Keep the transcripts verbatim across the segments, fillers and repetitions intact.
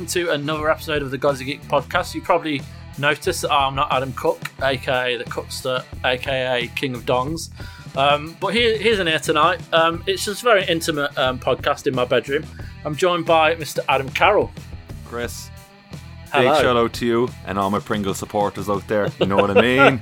to another episode of the Gods of Geek podcast. You probably noticed that I'm not Adam Cook, aka the Cookster, aka King of Dongs. Um, but he, he isn't here tonight. Um, it's just a very intimate um, podcast in my bedroom. I'm joined by Mister Adam Carroll. Chris, Hello. big shout out to you and all my Pringle supporters out there. You know what I mean?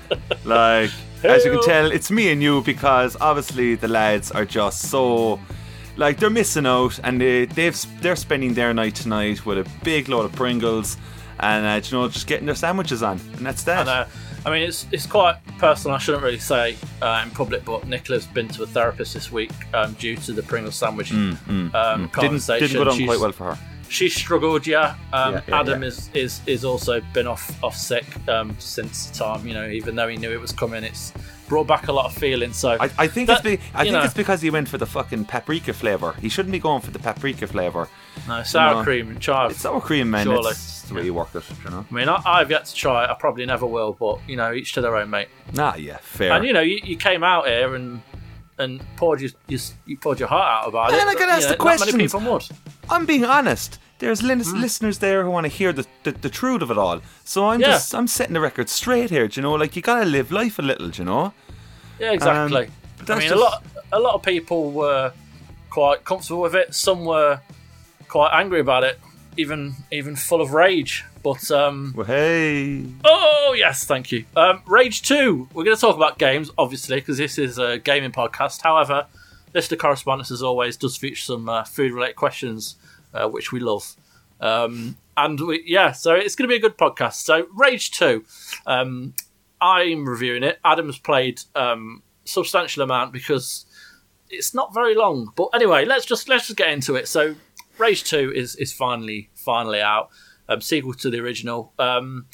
Like, as you can tell, it's me and you, because obviously the lads are just so, like, they're missing out, and they, they've they're spending their night tonight with a big load of Pringles and uh, you know, just getting their sandwiches on, and that's that. And, uh, I mean, it's it's quite personal. I shouldn't really say uh, in public, but Nicola's been to a therapist this week um, due to the Pringles sandwich mm, mm, um, mm. conversation. Didn't, didn't go down She's, quite well for her. She struggled, yeah. Um, yeah, yeah Adam yeah. is is is also been off off sick um, since the time. You know, even though he knew it was coming, it's brought back a lot of feelings. So I, I think that, it's be, I think know, it's because he went for the fucking paprika flavour. He shouldn't be going for the paprika flavour. No, sour you know, cream and chive. It's sour cream, man. Surely. It's the way you work it, you know. I mean, I, I've yet to try it. I probably never will, but you know, each to their own, mate. Nah, yeah, fair. And you know, you, you came out here and and poured your, your you poured your heart out about Man, it. I gotta ask you know, the questions. Not many people would. I'm being honest. There's lin- Mm. listeners there who want to hear the, the, the truth of it all. So I'm Yeah. just I'm setting the record straight here. Do you know, like, you gotta live life a little. Do you know? Yeah, exactly. Um, I that's mean, just- a lot a lot of people were quite comfortable with it. Some were quite angry about it, even even full of rage. But um, Well, hey. oh yes, thank you. Um, Rage two. We're going to talk about games, obviously, because this is a gaming podcast. However, listener correspondence, as always, does feature some uh, food-related questions, uh, which we love. Um, and we, yeah, so it's going to be a good podcast. So Rage two. Um, I'm reviewing it. Adam's played um, substantial amount because it's not very long. But anyway, let's just let's just get into it. So Rage two is is finally finally out. Um, sequel to the original. Um,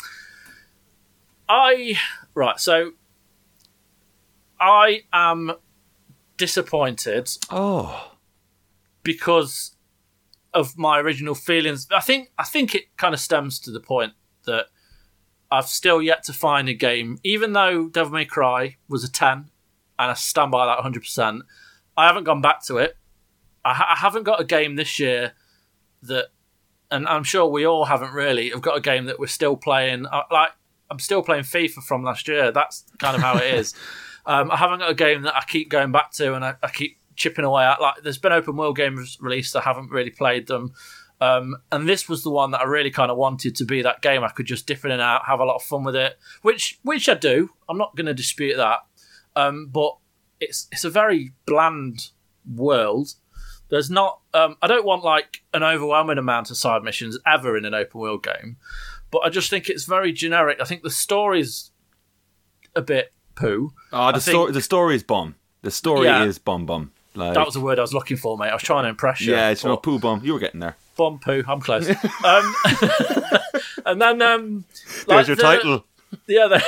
I right, so I am disappointed Oh. because of my original feelings. I think I think it kind of stems to the point that I've still yet to find a game, even though Devil May Cry was a ten, and I stand by that one hundred percent. I haven't gone back to it. I, ha- I haven't got a game this year that. And I'm sure we all haven't really. Have got a game that we're still playing. Uh, like I'm still playing FIFA from last year. That's kind of how it is. um, I haven't got a game that I keep going back to and I, I keep chipping away at. Like there's been open world games released. I haven't really played them. Um, and this was the one that I really kind of wanted to be that game. I could just dip in and out, have a lot of fun with it, which which I do. I'm not going to dispute that. Um, but it's it's a very bland world. There's not. Um, I don't want like an overwhelming amount of side missions ever in an open world game, but I just think it's very generic. I think the story's a bit poo. Oh, the I story. think- The story is bum. The story Yeah. is bum bum. Like, That was the word I was looking for, mate. I was trying to impress you. yeah, it's no but- poo bum. You were getting there. Bum poo. I'm close. um, and then um, There's like your the- title. Yeah, the...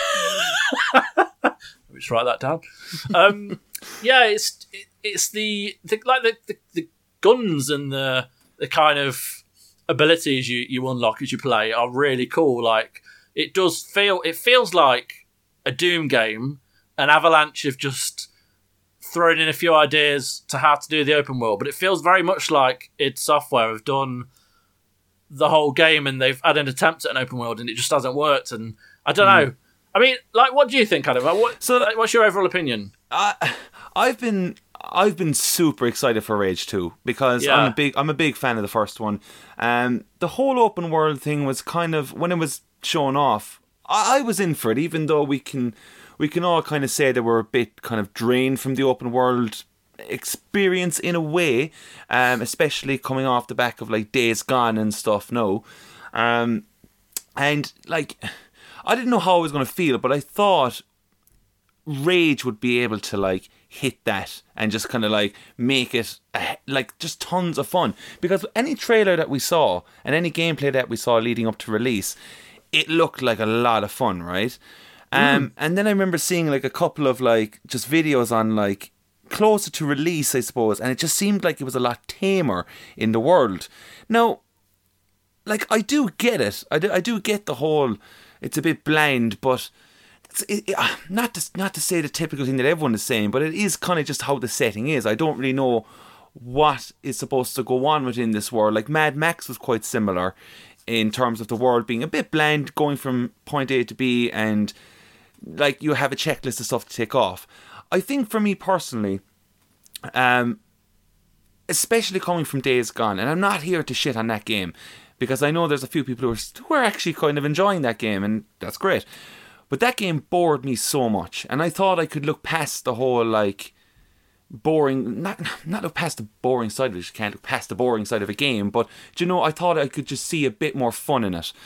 let's write that down. Um, yeah, it's it, it's the, the like the, the, the guns and the the kind of abilities you, you unlock as you play are really cool. Like it does feel it feels like a Doom game. An Avalanche have just thrown in a few ideas to how to do the open world, but it feels very much like id Software have done the whole game and they've had an attempt at an open world and it just hasn't worked. And I don't Mm. know. I mean, like, what do you think, Adam? Like, What, So- like, what's your overall opinion? I, I've been I've been super excited for Rage two because Yeah. I'm a big I'm a big fan of the first one. Um, the whole open world thing was kind of, when it was shown off, I, I was in for it. Even though we can we can all kind of say that we're a bit kind of drained from the open world experience in a way, um, especially coming off the back of like Days Gone and stuff. No, um, and like I didn't know how I was going to feel, but I thought Rage would be able to like hit that and just kind of like make it uh, like just tons of fun, because any trailer that we saw and any gameplay that we saw leading up to release, it looked like a lot of fun, right? Um, and then I remember seeing like a couple of like just videos on like closer to release, I suppose, and it just seemed like it was a lot tamer in the world. Now, like I do get it, I do, I do get the whole, it's a bit blind, but it's, it, it, uh, not to not to say the typical thing that everyone is saying, but it is kind of just how the setting is. I don't really know what is supposed to go on within this world. Like Mad Max was quite similar in terms of the world being a bit bland, going from point A to B, and like you have a checklist of stuff to tick off. I think for me personally, um, especially coming from Days Gone, and I'm not here to shit on that game, because I know there's a few people who are, who are actually kind of enjoying that game, and that's great. But that game bored me so much, and I thought I could look past the whole, like, boring, not not look past the boring side of it, you can't look past the boring side of a game, but, do you know, I thought I could just see a bit more fun in it.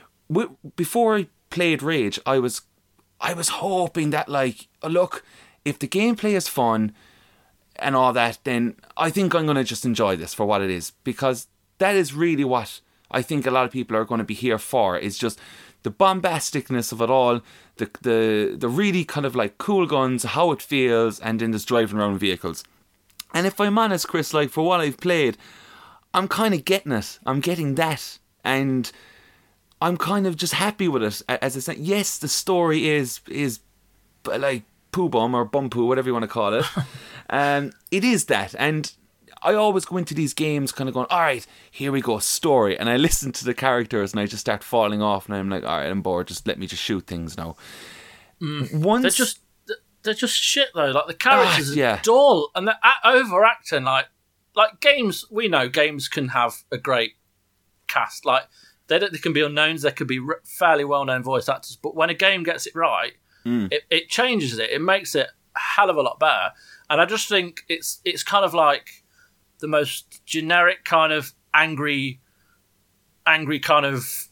Before I played Rage, I was, I was hoping that, like, look, if the gameplay is fun and all that, then I think I'm going to just enjoy this for what it is, because that is really what I think a lot of people are going to be here for, is just the bombasticness of it all, the the the really kind of like cool guns, how it feels, and then just driving around vehicles. And if I'm honest, Chris, like for what I've played, I'm kind of getting it. I'm getting that, and I'm kind of just happy with it. As I said, yes, the story is is like poo bum or bum poo, whatever you want to call it. um, it is that, and I always go into these games kind of going, all right, here we go, story. And I listen to the characters and I just start falling off, and I'm like, all right, I'm bored. Just let me just shoot things now. Mm. Once they're just they're just shit though. Like the characters ah, yeah. are dull and they're overacting. Like like games, we know games can have a great cast. Like they they can be unknowns, they could be fairly well known voice actors. But when a game gets it right, mm. it, it changes it. It makes it a hell of a lot better. And I just think it's it's kind of like the most generic kind of angry, angry kind of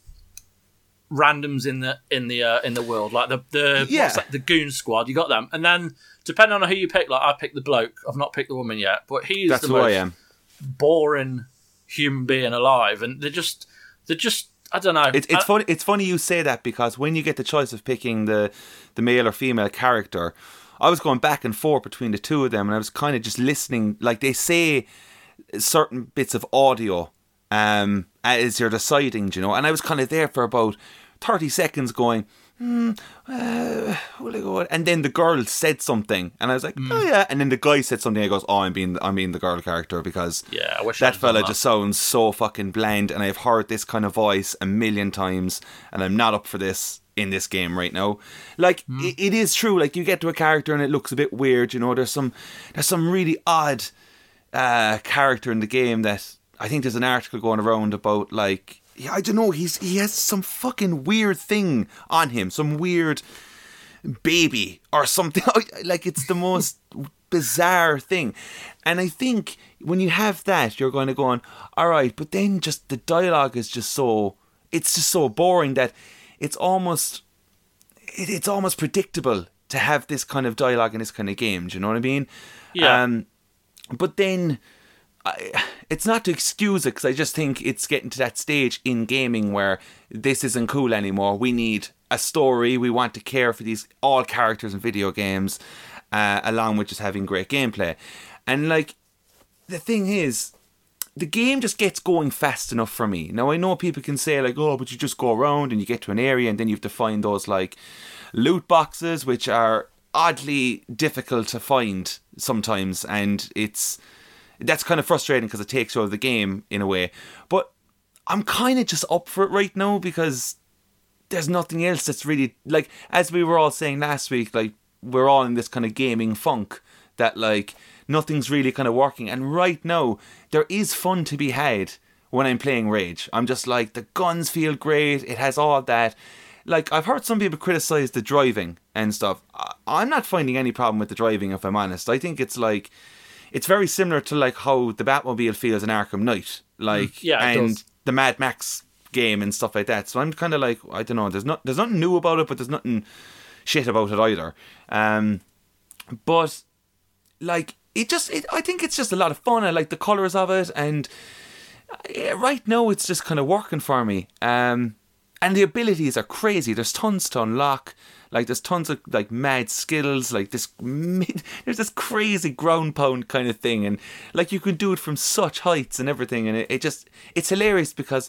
randoms in the in the uh, in the world, like the the yeah. what's that, the Goon Squad. You got them, and then depending on who you pick, like I picked the bloke. I've not picked the woman yet, but he's That's the who most I am. boring human being alive, and they're just they're just I don't know. It's it's I, funny. It's funny you say that, because when you get the choice of picking the the male or female character, I was going back and forth between the two of them, and I was kind of just listening. Like they say certain bits of audio um, as you're deciding, you know, and I was kind of there for about thirty seconds going, hmm, uh, will I go? And then the girl said something, and I was like, mm. oh yeah, and then the guy said something, and I goes, oh, I'm being, I'm being the girl character, because yeah, I wish that fella that. just sounds so fucking bland, and I've heard this kind of voice a million times, and I'm not up for this in this game right now. Like mm. it, it is true, like you get to a character and it looks a bit weird, you know, there's some there's some really odd Uh, character in the game that I think there's an article going around about, like, yeah, I don't know, he's he has some fucking weird thing on him, some weird baby or something. Like it's the most bizarre thing, and I think when you have that, you're going to go on, all right, but then just the dialogue is just so it's just so boring that it's almost it, it's almost predictable to have this kind of dialogue in this kind of game. Do you know what I mean? Yeah. Um, But then, I, it's not to excuse it, because I just think it's getting to that stage in gaming where this isn't cool anymore. We need a story. We want to care for these all characters in video games, uh, along with just having great gameplay. And like, the thing is, the game just gets going fast enough for me. Now, I know people can say like, oh, but you just go around and you get to an area and then you have to find those like loot boxes, which are oddly difficult to find sometimes, and it's that's kind of frustrating because it takes you out of the game in a way. But I'm kind of just up for it right now, because there's nothing else that's really, like, as we were all saying last week, like, we're all in this kind of gaming funk that like nothing's really kind of working, and right now there is fun to be had when I'm playing Rage. I'm just like, the guns feel great, it has all that. Like, I've heard some people criticise the driving and stuff. I'm not finding any problem with the driving, if I'm honest. I think it's like, it's very similar to like how the Batmobile feels in Arkham Knight, like, yeah, and does. the Mad Max game and stuff like that. So I'm kind of like, I don't know, there's not, there's nothing new about it, but there's nothing shit about it either. Um, but like, it just, it, I think it's just a lot of fun. I like the colours of it, and yeah, right now it's just kind of working for me. Um, And the abilities are crazy. There's tons to unlock. Like, there's tons of, like, mad skills. Like, this... There's this crazy ground pound kind of thing. And, like, you can do it from such heights and everything. And it, it just... It's hilarious because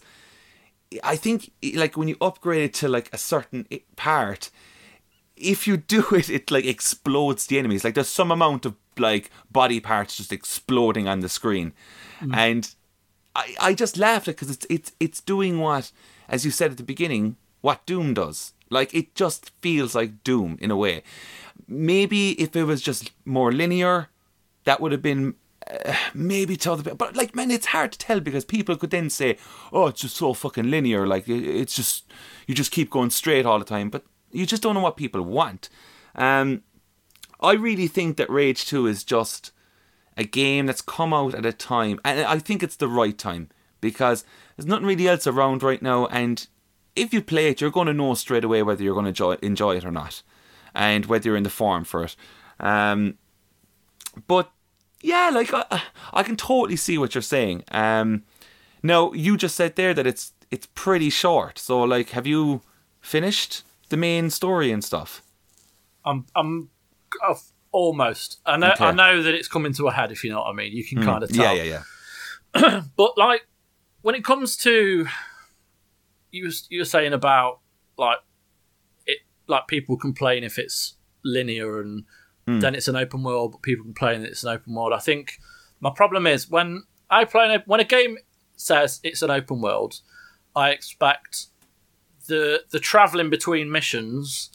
I think, like, when you upgrade it to, like, a certain part, if you do it, it, like, explodes the enemies. Like, there's some amount of like body parts just exploding on the screen, mm. and I I just laughed at it because it's it's it's doing what, as you said at the beginning, what Doom does. Like, it just feels like Doom in a way. Maybe if it was just more linear, that would have been uh, maybe to other people. But, like, man, it's hard to tell because people could then say, oh, it's just so fucking linear. Like, it's just, you just keep going straight all the time. But you just don't know what people want. Um, I really think that Rage two is just a game that's come out at a time. And I think it's the right time because there's nothing really else around right now. And if you play it, you're going to know straight away whether you're going to enjoy, enjoy it or not, and whether you're in the form for it. Um, but yeah, like I, I can totally see what you're saying. Um, now you just said there that it's it's pretty short. So like, have you finished the main story and stuff? I'm I'm I've almost. I know okay. I know that it's coming to a head. If you know what I mean, you can mm. kind of tell. Yeah, yeah, yeah. But like, when it comes to You, you were saying about like it, like people complain if it's linear and mm. then it's an open world, but people complain that it's an open world. I think my problem is when I play when a game says it's an open world, I expect the the traveling between missions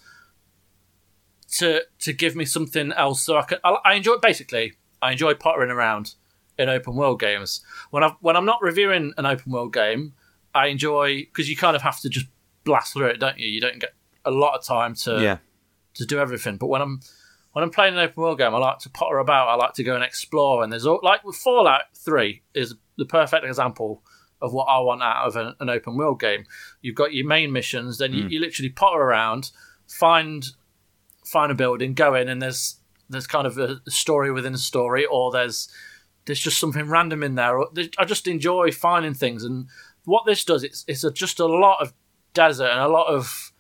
to to give me something else. So I can I, I enjoy basically I enjoy pottering around in open world games. When I when I'm not reviewing an open world game, I enjoy, because you kind of have to just blast through it, don't you? You don't get a lot of time to yeah. to do everything. But when I'm when I'm playing an open world game, I like to potter about. I like to go and explore. And there's all, like with Fallout three is the perfect example of what I want out of an, an open world game. You've got your main missions, then you, mm. you literally potter around, find find a building, go in, and there's there's kind of a story within a story, or there's there's just something random in there. I just enjoy finding things. And what this does, it's it's a, just a lot of desert and a lot of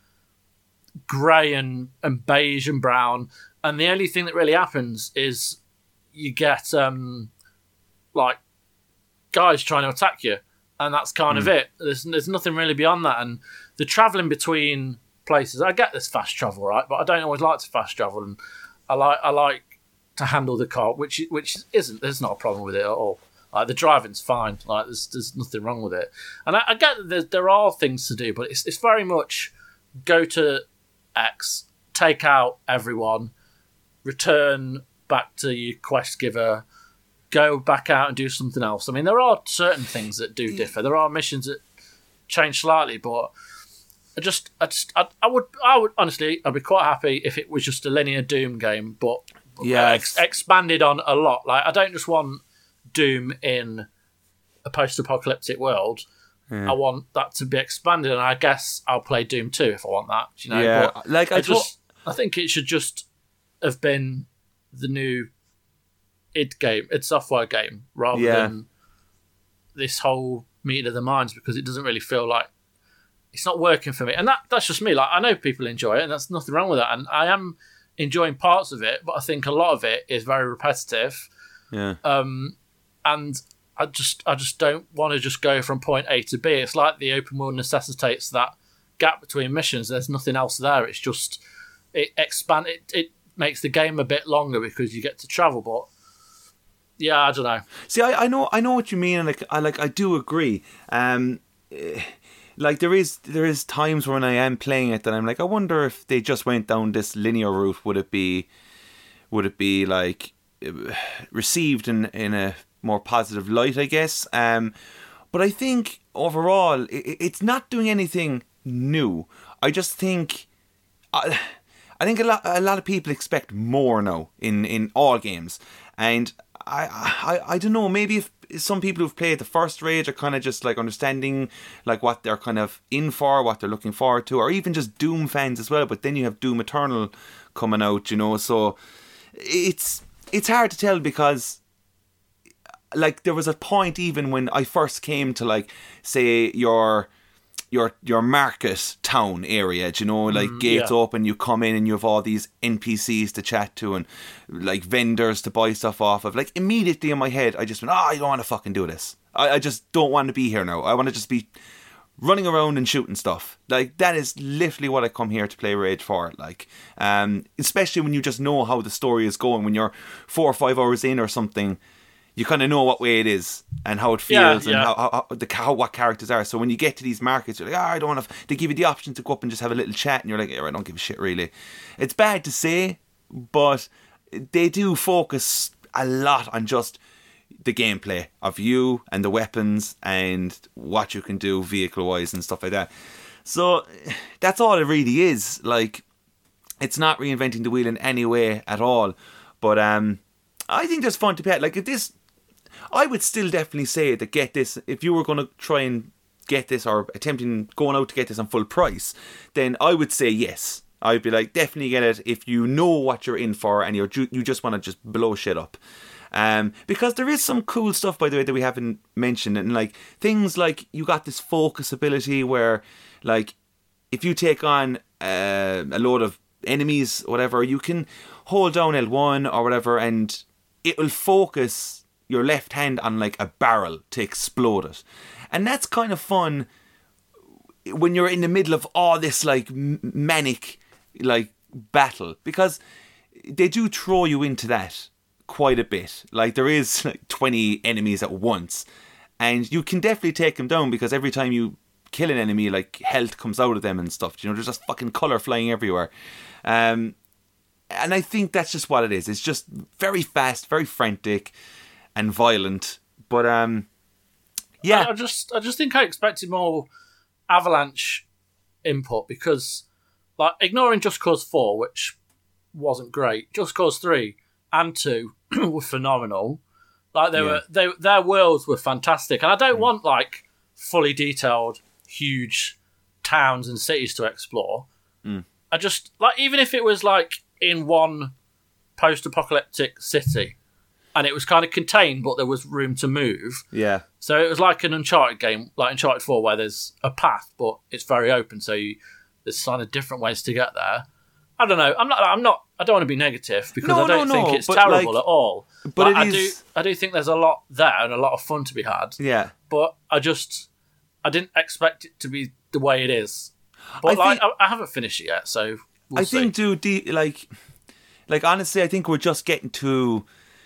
grey and, and beige and brown, and the only thing that really happens is you get um like guys trying to attack you, and that's kind mm. of it. There's there's nothing really beyond that, and the travelling between places. I get this fast travel, right, but I don't always like to fast travel, and I like I like to handle the car, which which isn't. There's not a problem with it at all. Like, the driving's fine. Like, there's there's nothing wrong with it. And I, I get that there, there are things to do, but it's it's very much go to X, take out everyone, return back to your quest giver, go back out and do something else. I mean, there are certain things that do differ. There are missions that change slightly, but I just I just I, I would I would honestly I'd be quite happy if it was just a linear Doom game, but, but yeah, ex- expanded on a lot. Like, I don't just want Doom in a post-apocalyptic world. Yeah. I want that to be expanded, and I guess I'll play Doom two if I want that. You know, yeah, but like I, I just, I think it should just have been the new id game, id Software game, rather yeah. than this whole meeting of the minds, because it doesn't really feel like it's not working for me. And that that's just me. Like, I know people enjoy it, and that's nothing wrong with that. And I am enjoying parts of it, but I think a lot of it is very repetitive. Yeah. Um. And I just I just don't want to just go from point A to B. It's like the open world necessitates that gap between missions. There's nothing else there. It's just it expand it, it makes the game a bit longer because you get to travel. But yeah, I don't know. See, I, I know I know what you mean, and like I like I do agree. Um, like there is there is times when I am playing it that I'm like, I wonder if they just went down this linear route, would it be would it be like received in in a more positive light, I guess. Um, but I think overall, it, it's not doing anything new. I just think, I, I think a lot, a lot of people expect more now in, in all games, and I, I, I don't know. Maybe if some people who've played the first Rage are kind of just like understanding like what they're kind of in for, what they're looking forward to, or even just Doom fans as well. But then you have Doom Eternal coming out, you know. So it's it's hard to tell because, like, there was a point even when I first came to, like, say your your your market town area, do you know, like mm, gates yeah. open, you come in and you have all these N P Cs to chat to and like vendors to buy stuff off of. Like, immediately in my head I just went, oh, I don't want to fucking do this. I, I just don't want to be here now. I want to just be running around and shooting stuff. Like, that is literally what I come here to play Rage for. Like, um, especially when you just know how the story is going. When you're four or five hours in or something, you kind of know what way it is and how it feels yeah, yeah. and how, how, how the how what characters are. So when you get to these markets, you're like, ah, I don't want to. They give you the option to go up and just have a little chat, and you're like, yeah, I don't give a shit really. It's bad to say, but they do focus a lot on just the gameplay of you and the weapons and what you can do vehicle wise and stuff like that. So that's all it really is. Like, it's not reinventing the wheel in any way at all. But um, I think there's fun to play. Like, this, I would still definitely say that get this, if you were going to try and get this or attempting going out to get this on full price, then I would say yes. I'd be like, definitely get it if you know what you're in for and you're you just want to just blow shit up. Um, because there is some cool stuff, by the way, that we haven't mentioned, and like things like you got this focus ability where, like, if you take on uh, a load of enemies, or whatever, you can hold down L one or whatever, and it will focus your left hand on like a barrel to explode it, and that's kind of fun when you're in the middle of all this like manic like battle, because they do throw you into that quite a bit. Like, there is like twenty enemies at once, and you can definitely take them down because every time you kill an enemy, like, health comes out of them and stuff. You know, there's just fucking colour flying everywhere. Um, and I think that's just what it is. It's just very fast, very frantic, and violent. But um, yeah, I, I just I just think I expected more Avalanche input because, like, ignoring Just Cause four, which wasn't great, Just Cause three and two were phenomenal. Like, they Yeah. were, they their worlds were fantastic, and I don't mm. want like fully detailed, huge towns and cities to explore. Mm. I just like, even if it was like in one post-apocalyptic city, and it was kind of contained, but there was room to move. Yeah. So it was like an Uncharted game, like Uncharted four, where there's a path, but it's very open. So you, there's kind of different ways to get there. I don't know. I'm not. I'm not. I don't want to be negative because No, I don't no, think no, it's but, terrible like- at all. but Like, it I is- do. I do think there's a lot there and a lot of fun to be had. Yeah. But I just, I didn't expect it to be the way it is. But I like, think- I, I haven't finished it yet, so we'll I see. think, dude, de- like, like honestly, I think we're just getting to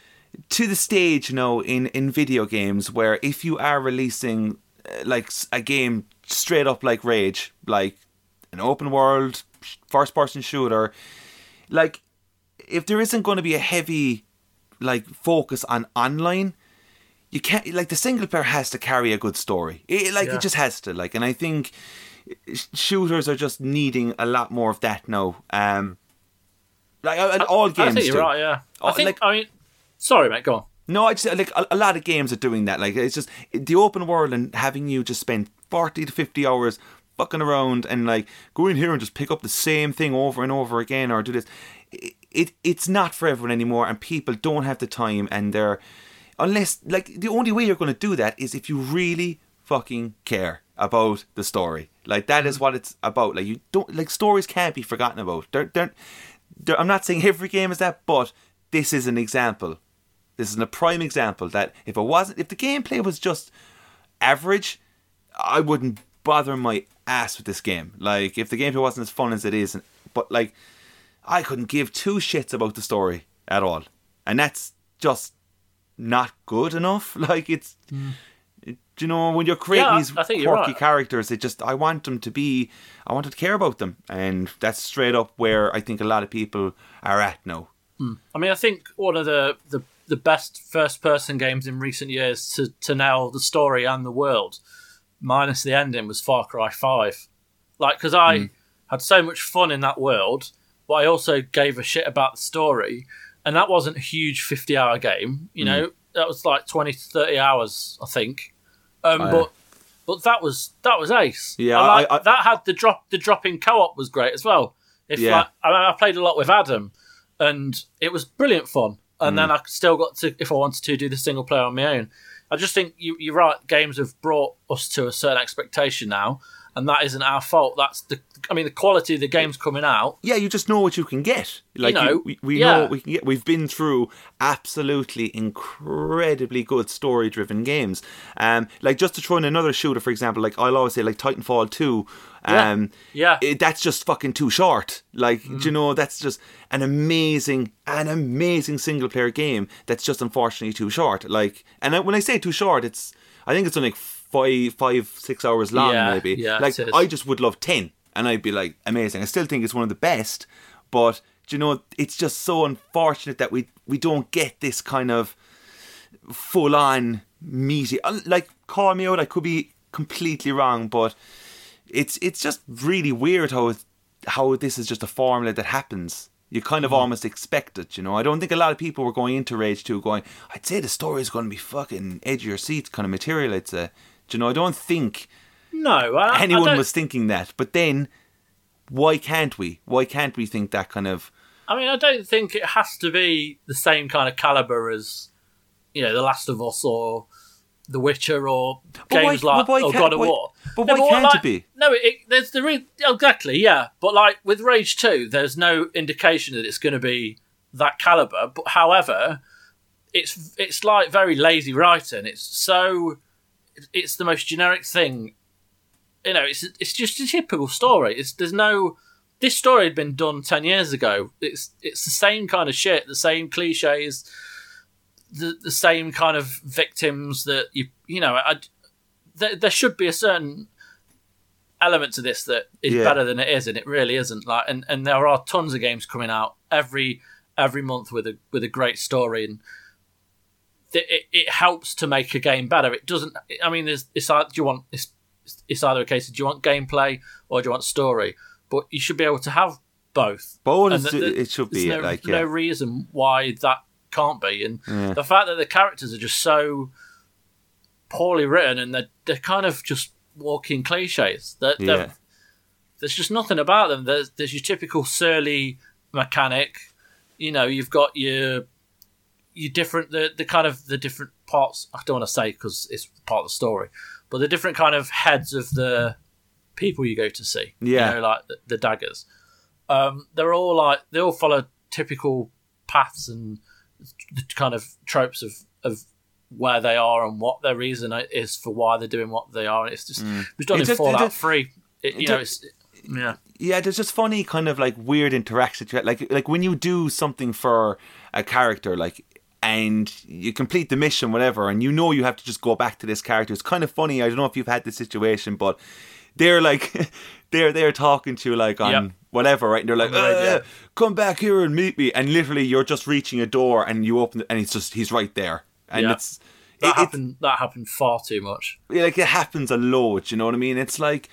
to the stage now in, in video games where if you are releasing uh, like s- a game straight up like Rage, like an open world first person shooter, like, if there isn't going to be a heavy like focus on online, you can't, like, the single player has to carry a good story. It, like Yeah. it just has to, like, and I think sh- shooters are just needing a lot more of that now. Um, like, and all games I think you're do. right. Yeah. Oh, I think. like- I mean, sorry, mate. Go on. No, I just like a, a lot of games are doing that. Like, it's just the open world and having you just spend forty to fifty hours fucking around and like go in here and just pick up the same thing over and over again or do this. It, it it's not for everyone anymore, and people don't have the time, and they're unless like the only way you're going to do that is if you really fucking care about the story. Like, that is what it's about. Like, you don't like stories can't be forgotten about. They're, they're, they're, I'm not saying every game is that, but this is an example. This is a prime example that if it wasn't, if the gameplay was just average, I wouldn't bother my ass with this game. Like, if the gameplay wasn't as fun as it is, but like, I couldn't give two shits about the story at all, and that's just not good enough. Like, it's, mm. it, you know, when you're creating Yeah, these I think quirky you're right. characters, it just, I want them to be, I want to care about them, and that's straight up where I think a lot of people are at now. I mean, I think one of the, the, the best first-person games in recent years to, to nail the story and the world, minus the ending, was Far Cry five. Like, because I mm. had so much fun in that world, but I also gave a shit about the story, and that wasn't a huge fifty-hour game. You know, mm. that was like twenty to thirty hours, I think. Um, oh, yeah. But but that was that was ace. Yeah, I like, I, I, that had the drop the drop-in co-op was great as well. If yeah. like, I, I played a lot with Adam, and it was brilliant fun. And mm. then I still got to, if I wanted to, do the single player on my own. I just think you, you're right. Games have brought us to a certain expectation now, and that isn't our fault. That's the, I mean, the quality of the game's coming out. Yeah, you just know what you can get. Like, you know, you, we, we yeah. know what we can get. We've been through absolutely incredibly good story-driven games. Um, like, just to throw in another shooter, for example, like I'll always say, like Titanfall two. Um, yeah, yeah. It, that's just fucking too short. Like, mm. do you know, that's just an amazing, an amazing single-player game that's just unfortunately too short. Like, and when I say too short, it's, I think it's only like five, five, six hours long, yeah, maybe. Yeah, like, I just would love ten, and I'd be like, amazing. I still think it's one of the best, but do you know, it's just so unfortunate that we we don't get this kind of full-on meaty. Like, call me out, I could be completely wrong, but it's it's just really weird how it, how this is just a formula that happens. You kind of mm. almost expect it, you know. I don't think a lot of people were going into Rage two going, I'd say the story is going to be fucking edge of your seat kind of material, I'd say. Do you know, I don't think no, I, anyone I was thinking that. But then, why can't we? Why can't we think that kind of... I mean, I don't think it has to be the same kind of calibre as, you know, The Last of Us or The Witcher or but games why, like or God of why, War. But why no, but can't like, it be? No, it, there's the re- exactly, yeah. But like with Rage two, there's no indication that it's going to be that calibre. But however, it's it's like very lazy writing. It's so it's the most generic thing. You know, it's it's just a typical story. It's there's no this story had been done ten years ago. It's it's the same kind of shit, the same cliches. The, the same kind of victims that you you know I, there, there should be a certain element to this that is yeah. better than it is, and it really isn't. Like and, and there are tons of games coming out every every month with a with a great story, and th- it it helps to make a game better. It doesn't. I mean, there's it's do you want it's it's either a case of do you want gameplay or do you want story, but you should be able to have both. Both is, the, it should be no, like yeah. no reason why that can't be, and yeah. the fact that the characters are just so poorly written and they're, they're kind of just walking cliches. They're, yeah. they're, there's just nothing about them. There's, there's your typical surly mechanic. You know, you've got your your different the, the kind of the different parts. I don't want to say because it's part of the story, but the different kind of heads of the people you go to see. Yeah, you know, like the, the daggers. Um, they're all like they all follow typical paths and the kind of tropes of, of where they are and what their reason is for why they're doing what they are. And it's just mm. it was done it in Fallout three. It, you it know, it's yeah, yeah. There's just funny kind of like weird interactions. Like like when you do something for a character, like and you complete the mission, whatever, and you know you have to just go back to this character. It's kind of funny. I don't know if you've had this situation, but they're like they're they're talking to you like on. Yep. Whatever, right? And they're like, uh, yeah. "Come back here and meet me." And literally, you're just reaching a door, and you open it, and it's just he's right there. And yeah. it's that it, happened. It's, that happened far too much. Like it happens a lot. You know what I mean? It's like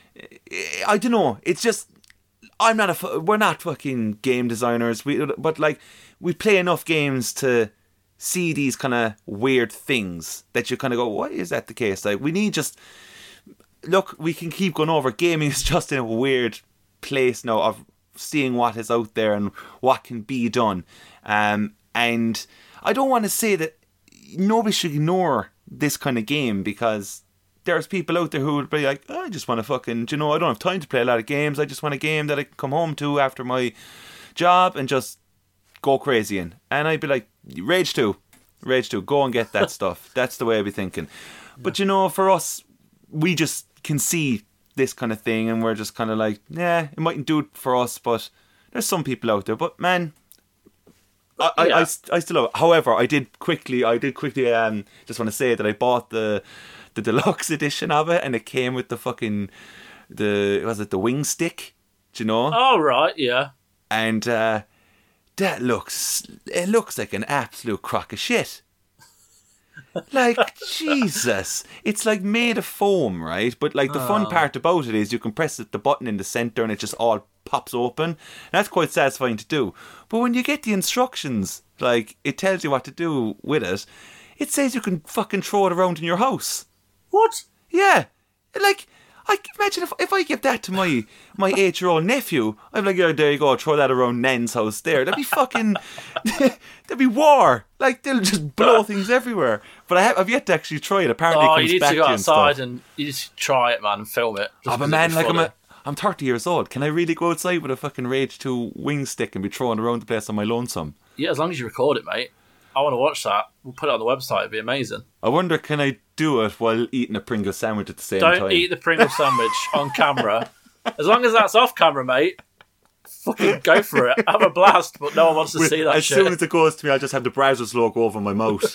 I don't know. It's just I'm not a. We're not fucking game designers. We but like we play enough games to see these kind of weird things that you kind of go, "Why is that the case?" Like we need just look. We can keep going over. Gaming is just in a weird place now of seeing what is out there and what can be done, um, and I don't want to say that nobody should ignore this kind of game because there's people out there who would be like, oh, I just want to fucking, you know, I don't have time to play a lot of games. I just want a game that I can come home to after my job and just go crazy in. And I'd be like, Rage two, Rage two, go and get that stuff. That's the way I'd be thinking. Yeah. But you know, for us, we just can see this kind of thing and we're just kind of like, yeah, it mightn't do it for us, but there's some people out there. But man, I, I, yeah. I, I still love it. However, I did quickly, I did quickly um, just want to say that I bought the the deluxe edition of it and it came with the fucking, the was it the wing stick? Do you know? Oh, right, yeah. And uh, that looks, it looks like an absolute crock of shit. Like, Jesus. It's like made of foam, right? But like the oh. fun part about it is you can press the button in the centre and it just all pops open. And that's quite satisfying to do. But when you get the instructions, like it tells you what to do with it, it says you can fucking throw it around in your house. What? Yeah. Like, I can imagine if if I give that to my my eight year old nephew, I'm like, oh, there you go, throw that around Nen's house there. That'd be fucking, that'd be war. Like they'll just blow things everywhere. But I have I've yet to actually try it. Apparently, Oh, it comes you need back to go you outside and, stuff. and you just try it, man, and film it. Oh, but man, like I'm a, I'm thirty years old. Can I really go outside with a fucking Rage two wing stick and be throwing around the place on my lonesome? Yeah, as long as you record it, mate. I want to watch that. We'll put it on the website. It'd be amazing. I wonder, can I do it while eating a Pringles sandwich at the same Don't time? eat the Pringle sandwich on camera. As long as that's off camera, mate. Fucking go for it. Have a blast, but no one wants to With- see that as shit. soon as it goes to me, I'll just have the Brazzers logo over my mouth.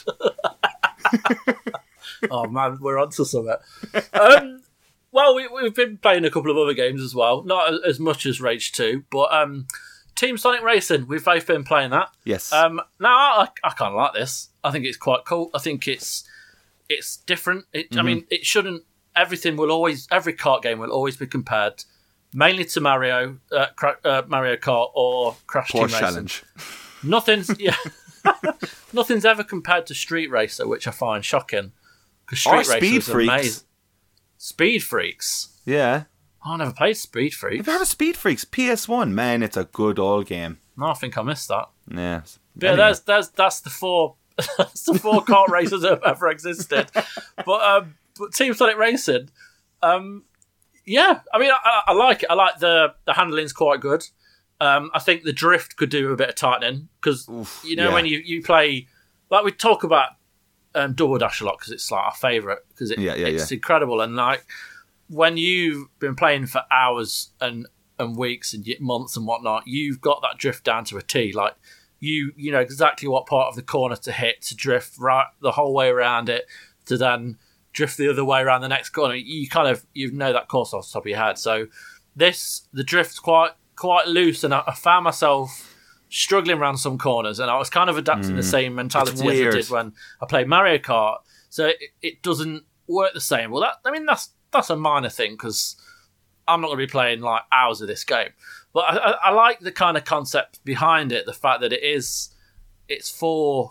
Oh man, we're onto something. Um, well, we, we've been playing a couple of other games as well, not as, as much as Rage two, but um, Team Sonic Racing. We've both been playing that. Yes. Um, now I, I kind of like this. I think it's quite cool. I think it's it's different. It, Mm-hmm. I mean, it shouldn't. Everything will always, every kart game will always be compared mainly to Mario, uh, Cra- uh, Mario Kart or Crash Team Porsche Racing. Challenge. Nothing's yeah. Nothing's ever compared to Street Racer, which I find shocking. Because Street Or Racer Speed was Freaks. amazing. Speed Freaks. Yeah. Oh, I never played Speed Have Freaks. you heard of Speed Freaks? P S one, man, it's a good old game. No, I think I missed that. Yeah. But yeah, Anyway. there's, there's, that's the four, that's the four kart races that have ever existed. But, um, but Team Sonic Racing, um, yeah, I mean, I, I like it. I like the the handling's quite good. Um, I think the drift could do a bit of tightening because you know yeah. when you, you play, like we talk about um, Double Dash a lot because it's like our favourite because it, Yeah, yeah, it's yeah. incredible, and like when you've been playing for hours and and weeks and y- months and whatnot, you've got that drift down to a T. Like you you know exactly what part of the corner to hit to drift right the whole way around it to then drift the other way around the next corner. You kind of you know that course off the top of your head. So this the drift's quite quite loose, and I, I found myself struggling around some corners, and I was kind of adapting the same mentality as I weird. did when I played Mario Kart. So it, it doesn't work the same. Well, that I mean that's that's a minor thing because I'm not going to be playing like hours of this game. But I, I, I like the kind of concept behind it. The fact that it is it's for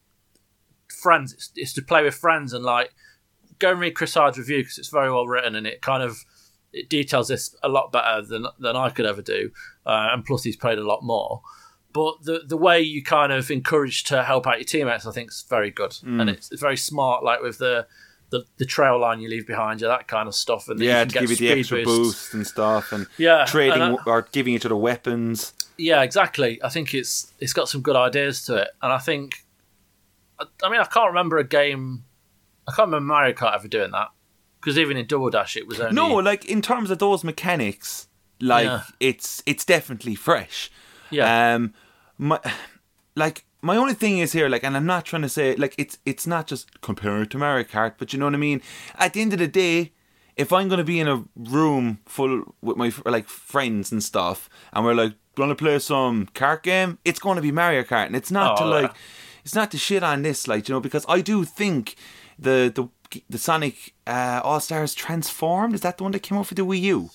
friends. It's, it's to play with friends, and like go and read Chris Hyde's review because it's very well written and it kind of it details this a lot better than than I could ever do. Uh, and plus, he's played a lot more. But the the way you kind of encourage to help out your teammates, I think, is very good, Mm. and it's, it's very smart. Like with the, the the trail line you leave behind you, that kind of stuff, and then Yeah, you to can give get you the speed extra boosts. boost and stuff, and Yeah, trading and I- or giving each other weapons. Yeah, exactly. I think it's it's got some good ideas to it, and I think, I, I mean, I can't remember a game. I can't remember Mario Kart ever doing that because even in Double Dash, it was only No, like in terms of those mechanics, like Yeah. it's it's definitely fresh. yeah, Um, my like my only thing is here, like, and I'm not trying to say like it's it's not just compare it to Mario Kart, but you know what I mean. At the end of the day, if I'm going to be in a room full with my like friends and stuff, and we're like going to play some kart game, it's going to be Mario Kart, and it's not Oh, to yeah. like, it's not to shit on this, like, you know, because I do think the the the Sonic uh, All Stars Transformed, is that the one that came out for the Wii U?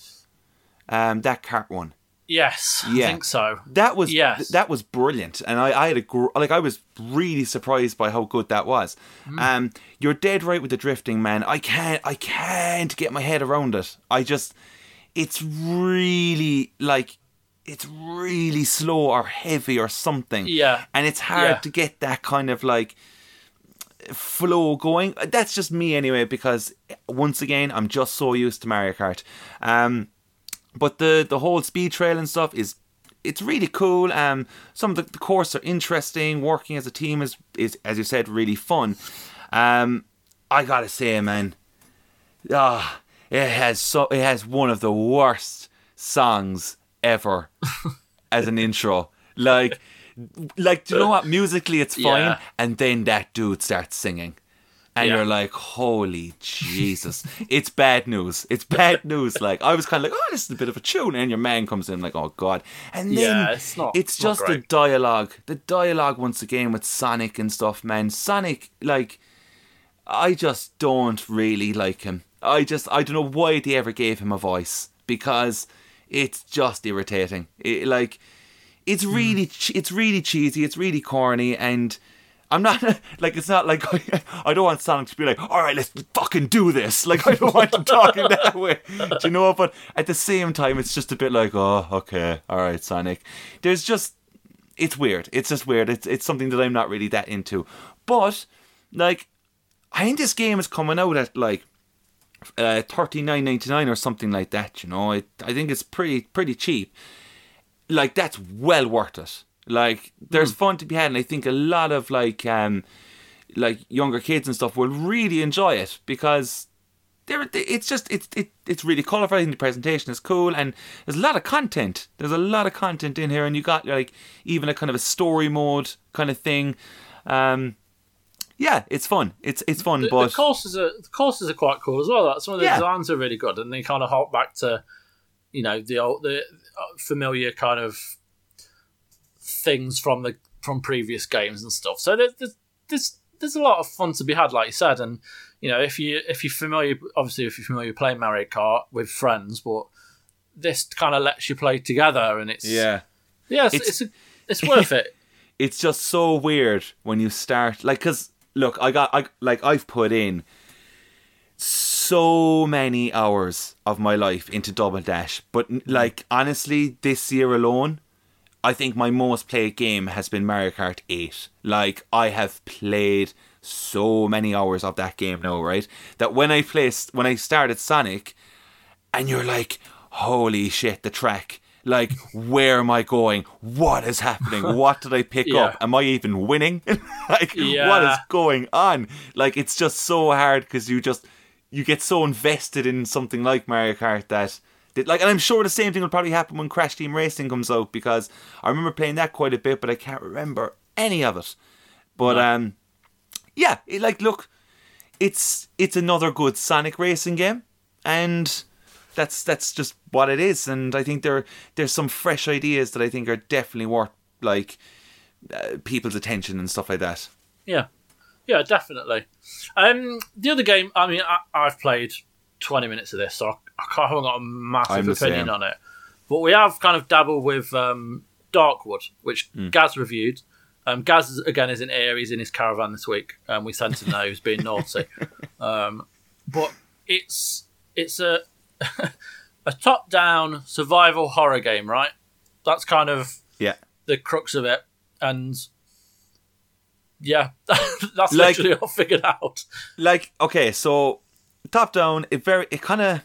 Um, that kart one. yes, Yeah. I think so. That was Yes. th- that was brilliant, and I, I had a gr- like I was really surprised by how good that was. Um, you're dead right with the drifting, man. I can't I can't get my head around it. I just it's really like it's really slow or heavy or something. Yeah. and it's hard Yeah. to get that kind of like flow going. That's just me anyway, because once again I'm just so used to Mario Kart. Um, but the the whole speed trail and stuff is it's really cool. Um, some of the, the courses are interesting. Working as a team is is as you said really fun. Um, I gotta say, man, ah, it has so it has one of the worst songs ever as an intro. Like, like do you know what? Musically, it's fine, Yeah. and then that dude starts singing. And Yeah. you're like, holy Jesus. It's bad news. It's bad news. Like, I was kind of like, oh, this is a bit of a tune. And your man comes in like, oh, God. And then Yeah, it's not- it's not just the great. dialogue. The dialogue, once again, with Sonic and stuff, man. Sonic, like, I just don't really like him. I just, I don't know why they ever gave him a voice. Because it's just irritating. It, like, it's really, che- it's really cheesy. It's really corny. And I'm not like it's not like I, I don't want Sonic to be like, all right, let's fucking do this. Like I don't want him talking that way, do you know? But at the same time, it's just a bit like, oh, okay, all right, Sonic. There's just, it's weird. It's just weird. It's it's something that I'm not really that into. But like, I think this game is coming out at like uh, thirty-nine ninety-nine or something like that. You know, I I think it's pretty pretty cheap. Like that's well worth it. Like there's mm. fun to be had, and I think a lot of like um like younger kids and stuff will really enjoy it because they're it's just it's it, it's really colourful. I think the presentation is cool, and there's a lot of content. There's a lot of content in here, and you got like even a kind of a story mode kind of thing. Um, yeah, it's fun. It's it's fun, the, but the courses are the courses are quite cool as well. Some of the yeah. designs are really good, and they kind of hark back to you know the old the familiar kind of things from the from previous games and stuff. So there's there's there's a lot of fun to be had, like you said. And you know, if you if you're familiar, obviously, if you're familiar playing Mario Kart with friends, but this kind of lets you play together, and it's yeah, yeah, it's it's, it's, a, it's worth it. It's just so weird when you start, like, because look, I got I like I've put in so many hours of my life into Double Dash, but like honestly, this year alone, I think my most played game has been Mario Kart eight. Like, I have played so many hours of that game now, right? That when I placed, when I started Sonic, and you're like, holy shit, the track. Like, where am I going? What is happening? What did I pick yeah. up? Am I even winning? Like, yeah. what is going on? Like, it's just so hard because you just, you get so invested in something like Mario Kart that... Like, and I'm sure the same thing will probably happen when Crash Team Racing comes out, because I remember playing that quite a bit, but I can't remember any of it. But no. um, yeah, it, like look, it's it's another good Sonic racing game, and that's that's just what it is. And I think there there's some fresh ideas that I think are definitely worth like uh, people's attention and stuff like that. Yeah, yeah, definitely. Um, the other game, I mean, I, I've played twenty minutes of this, so I, I haven't got a massive opinion on it. But we have kind of dabbled with um, Darkwood, which mm. Gaz reviewed. Um, Gaz, again, isn't here. He's in his caravan this week. Um, we sent him there. He was being naughty. Um, but it's it's a a top-down survival horror game, right? That's kind of yeah. the crux of it. And yeah, that's like, literally all figured out. Like, okay, so... Top down, it very it kind of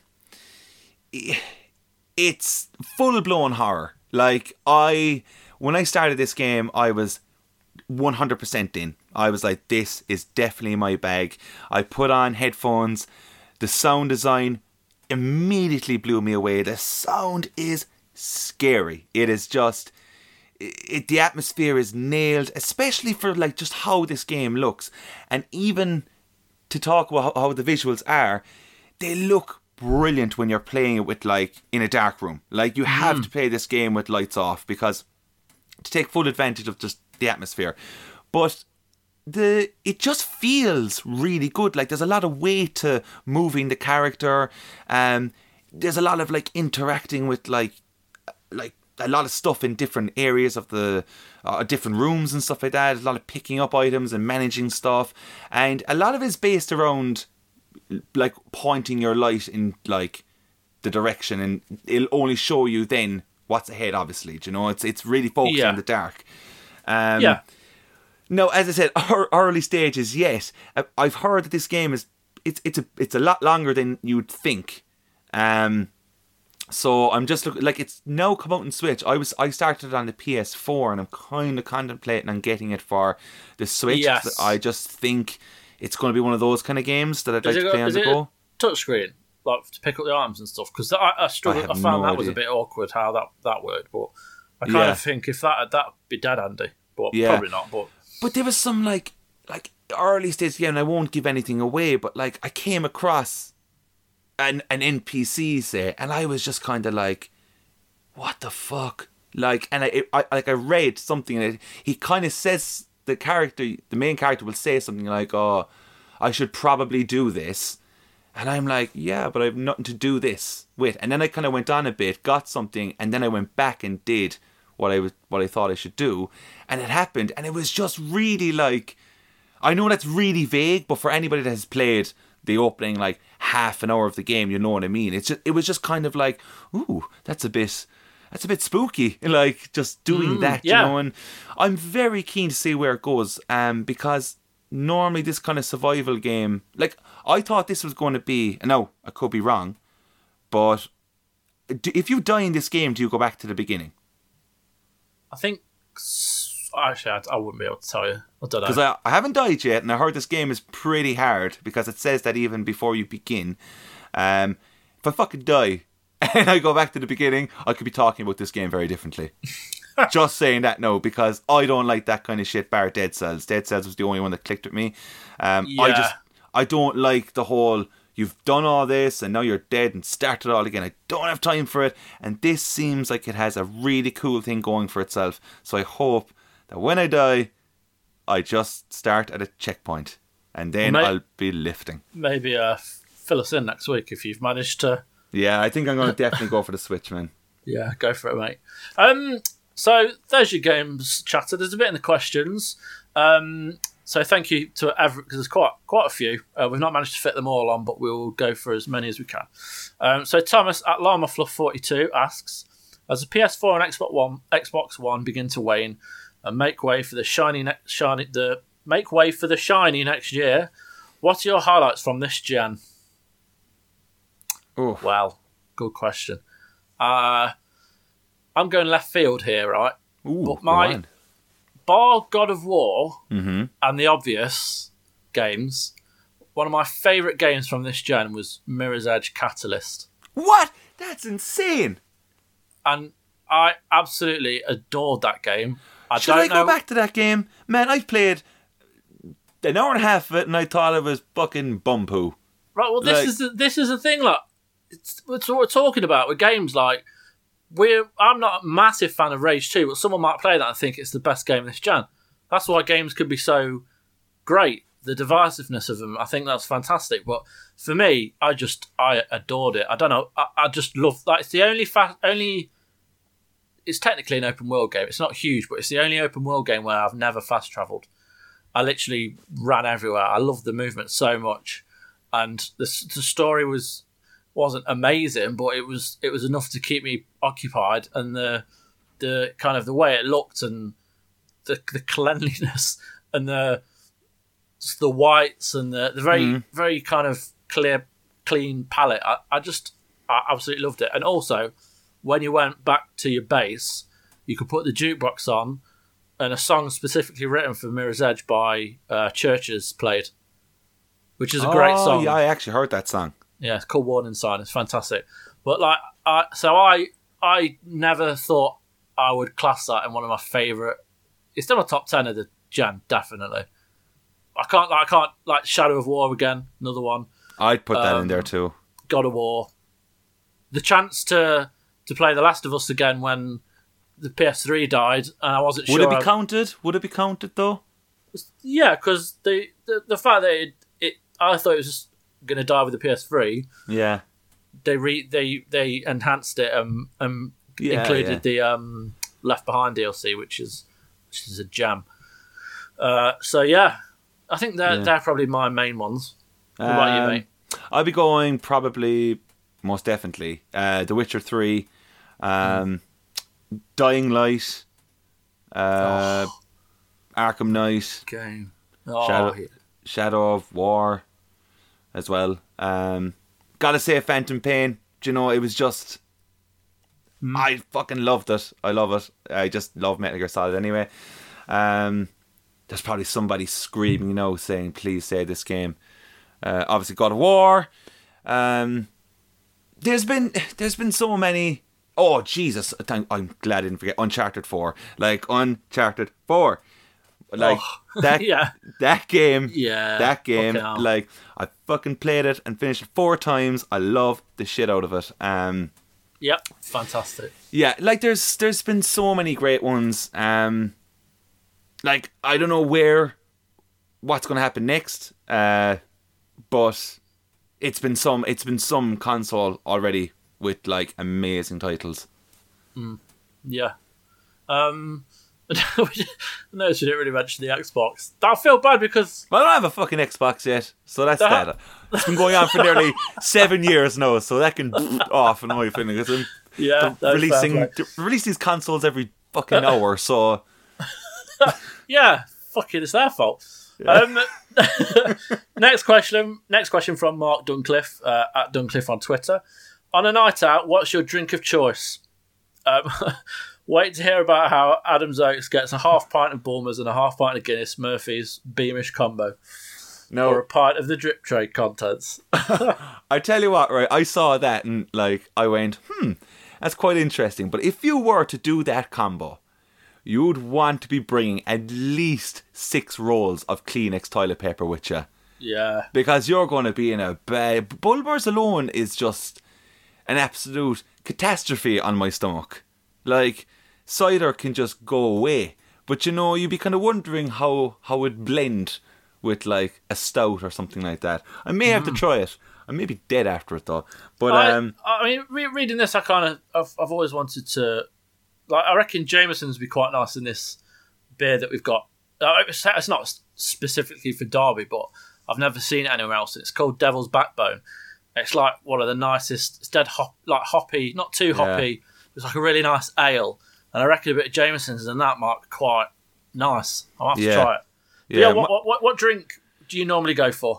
it's full blown horror. Like I, when I started this game, I was one hundred percent in. I was like, this is definitely my bag. I put on headphones. The sound design immediately blew me away. The sound is scary. It is just, it, the atmosphere is nailed, especially for like just how this game looks, and even. To talk about how the visuals are, they look brilliant when you're playing it with like in a dark room. Like you have mm. to play this game with lights off because to take full advantage of just the atmosphere. But the it just feels really good. Like there's a lot of weight to moving the character. Um, there's a lot of like interacting with like like a lot of stuff in different areas of the uh, different rooms and stuff like that. There's a lot of picking up items and managing stuff, and a lot of it's based around like pointing your light in like the direction, and it'll only show you then what's ahead. Obviously, do you know, it's it's really focused yeah. on the dark. Um, yeah. No, as I said, early stages. Yes, I've heard that this game is it's it's a it's a lot longer than you'd think. Um. So I'm just looking, like it's now come out on Switch. I was I started on the P S four, and I'm kind of contemplating on getting it for the Switch. Yes. I just think it's going to be one of those kind of games that I'd is like to it, play on the go. Touchscreen, like to pick up the arms and stuff, because I, I struggled. I, I found no that idea. was a bit awkward how that, that worked, but I kind yeah. of think if that that'd be dead handy, but yeah. probably not. But but there was some like like early stage game. And I won't give anything away, but like I came across an an N P C say, and I was just kind of like, what the fuck? Like, and I, I like I read something, and it, he kind of says the character, the main character, will say something like, "Oh, I should probably do this," and I'm like, "Yeah, but I have nothing to do this with." And then I kind of went on a bit, got something, and then I went back and did what I was, what I thought I should do, and it happened, and it was just really like I know that's really vague, but for anybody that has played the opening like half an hour of the game, you know what I mean. It's just, it was just kind of like, ooh, that's a bit, that's a bit spooky. Like just doing Mm, that, yeah. you know. And I'm very keen to see where it goes, um, because normally this kind of survival game, like I thought this was going to be. No, I could be wrong, but do, if you die in this game, do you go back to the beginning? I think actually I, I wouldn't be able to tell you. I don't know. Because I, I haven't died yet, and I heard this game is pretty hard because it says that even before you begin. Um, if I fucking die and I go back to the beginning, I could be talking about this game very differently. Just saying that, no, because I don't like that kind of shit. Bar Dead Cells. Dead Cells was the only one that clicked with me. Um, I Yeah. just I don't like the whole. You've done all this and now you're dead and start it all again. I don't have time for it. And this seems like it has a really cool thing going for itself. So I hope that when I die, I just start at a checkpoint and then Well, mate- I'll be lifting. Maybe uh, fill us in next week if you've managed to. Yeah, I think I'm going to definitely go for the Switch, man. Yeah, go for it, mate. Um, so there's your games chatter. There's a bit in the questions. Um, so thank you to every because there's quite quite a few. Uh, we've not managed to fit them all on, but we'll go for as many as we can. Um, so Thomas at Llama Fluff forty-two asks, as the P S four and Xbox One Xbox One begin to wane and make way for the shiny ne- shiny the make way for the shiny next year, what are your highlights from this gen? Oh, Well, good question. Uh, I'm going left field here, right? ooh, but my- go on. Bar God of War Mhm. and the obvious games, one of my favourite games from this gen was Mirror's Edge Catalyst. What? That's insane. And I absolutely adored that game. I Should don't I go know. back to that game? Man, I played an hour and a half of it and I thought it was fucking bum poo. Right, well, this like- is the, this is the thing. Like, it's, it's what we're talking about with games like we're. I'm not a massive fan of Rage two, but someone might play that and think it's the best game in this gen. That's why games could be so great. The divisiveness of them, I think that's fantastic. But for me, I just I adored it. I don't know. I, I just love that. It's the only fa- only. It's technically an open world game. It's not huge, but it's the only open world game where I've never fast travelled. I literally ran everywhere. I loved the movement so much, and the the story was wasn't amazing, but it was it was enough to keep me occupied. And the the kind of the way it looked and the the cleanliness and the just the whites and the, the very Mm. very kind of clear clean palette. I, I just I absolutely loved it. And also, when you went back to your base, you could put the jukebox on, and a song specifically written for Mirror's Edge by uh, Churches played, which is a great Oh, song. yeah, I actually heard that song. Yeah, it's called Warning Sign. It's fantastic. But like, I so I I never thought I would class that in one of my favourite. It's still a top ten of the gen, definitely. I can't I can't like Shadow of War again, another one. I'd put that in Um, there too. God of War. The chance to to play The Last of Us again when the P S three died, and I wasn't Would sure. it be I- counted? Would it be counted though? yeah, because the, the the fact that it, it I thought it was just going to die with the P S three. Yeah. They re they they enhanced it and um, Yeah, included yeah. the um, Left Behind D L C, which is which is a jam. Uh, so yeah, I think they're Yeah. they're probably my main ones. What about you, Um, mate? I'll be going probably, most definitely, uh, The Witcher three, um, Dying Light, uh, Arkham Knight, Game. Oh, Shadow- yeah. Shadow of War as well. Um, gotta say Phantom Pain. Do you know, it was just... Hmm. I fucking loved it. I love it. I just love Metal Gear Solid anyway. Um, there's probably somebody screaming, you know, saying, please say this game. Uh, obviously God of War. Um, there's been there's been so many... Oh, Jesus. Thank- I'm glad I didn't forget Uncharted four. Like, Uncharted four. Like, Oh, that yeah. that game, Yeah, that game, fucking hell. like I fucking played it and finished it four times. I love the shit out of it. Um, Yep, fantastic. yeah, like there's there's been so many great ones. Um, like I don't know where, what's gonna happen next. Uh, but it's been some it's been some console already with like amazing titles. Yeah. Um, I noticed we didn't really mention the Xbox. I feel bad because Well, I don't have a fucking Xbox yet, so that's that. that. It's been going on for nearly seven years now, so that can off and my feeling because I'm yeah, releasing release these consoles every fucking hour. So yeah, fucking, it's their fault. Yeah. Um, next question. Next question from Mark Duncliffe uh, at Duncliffe on Twitter. On a night out, what's your drink of choice? Um, wait to hear about how Adam's Oaks gets a half pint of Bulmers and a half pint of Guinness Murphy's Beamish combo. No. Or a pint of the drip tray contents. I tell you what, right? I saw that and like I went, hmm, that's quite interesting. But if you were to do that combo, you would want to be bringing at least six rolls of Kleenex toilet paper with you. Yeah. Because you're going to be in a bad... Bulmers alone is just an absolute catastrophe on my stomach. Like, cider can just go away. But, you know, you'd be kind of wondering how, how it'd blend with, like, a stout or something like that. I may have mm. to try it. I may be dead after it, though. But I, um, I mean, re- reading this, I kind of... I've, I've always wanted to... Like, I reckon Jameson's would be quite nice in this beer that we've got. Uh, it's not specifically for Derby, but I've never seen it anywhere else. It's called Devil's Backbone. It's like one of the nicest. It's dead hop, like hoppy, not too hoppy. Yeah. It's like a really nice ale, and I reckon a bit of Jameson's and that might be quite nice. I'll have to yeah. try it. Yeah. yeah what, what what drink do you normally go for?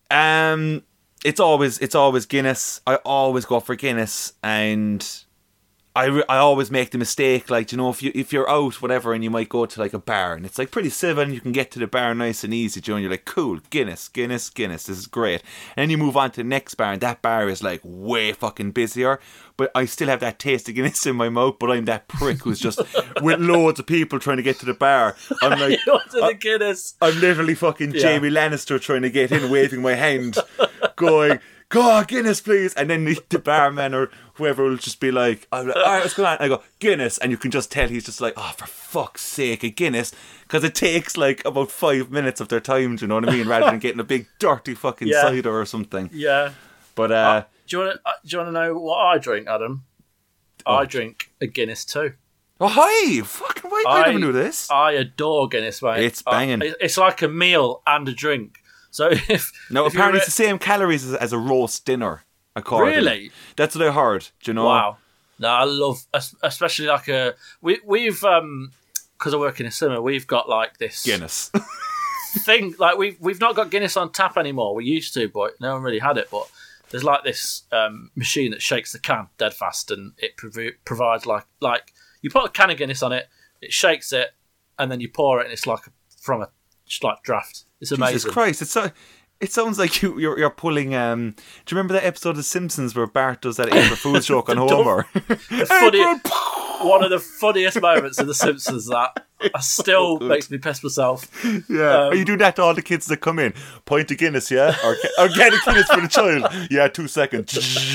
Um, it's always it's always Guinness. I always go for Guinness, and I, re- I always make the mistake, like, you know, if, you, if you're out, whatever, and you might go to, like, a bar, and it's, like, pretty civil, and you can get to the bar nice and easy, you know, and you're like, cool, Guinness, Guinness, Guinness, this is great. And then you move on to the next bar, and that bar is, like, way fucking busier, but I still have that taste of Guinness in my mouth, but I'm that prick who's just with loads of people trying to get to the bar. I'm like, to the Guinness. I'm literally fucking yeah. Jamie Lannister trying to get in, waving my hand, going... Go on, Guinness, please. And then the, the barman or whoever will just be like, I'm like, all right, what's going on? And I go, Guinness. And you can just tell he's just like, oh, for fuck's sake, a Guinness. Because it takes like about five minutes of their time, do you know what I mean? Rather than getting a big dirty fucking yeah. cider or something. Yeah. But, uh... uh do you want to uh, do you want to know what I drink, Adam? Oh. I drink a Guinness too. Oh, hi! Fucking, why I, I never knew this. I adore Guinness, mate. It's banging. Uh, it's like a meal and a drink. So if no, if apparently re- it's the same calories as, as a roast dinner. According. Really? That's what I heard. Do you know? Wow. No, I love, especially like a we we've um because I work in a cinema, we've got like this Guinness thing. Like we've we've not got Guinness on tap anymore. We used to, but no one really had it. But there's like this um, machine that shakes the can dead fast, and it prov- provides like like you put a can of Guinness on it, it shakes it, and then you pour it, and it's like from a just like draft. It's amazing. Jesus Christ! It's so. It sounds like you, you're, you're pulling. Um, do you remember that episode of The Simpsons where Bart does that April Fool's joke on Homer? The funny, one of the funniest moments of The Simpsons. That I still oh, makes me piss myself. Yeah, um, are you doing that to all the kids that come in? Point to Guinness, yeah, or, or get a Guinness for the child. Yeah, two seconds.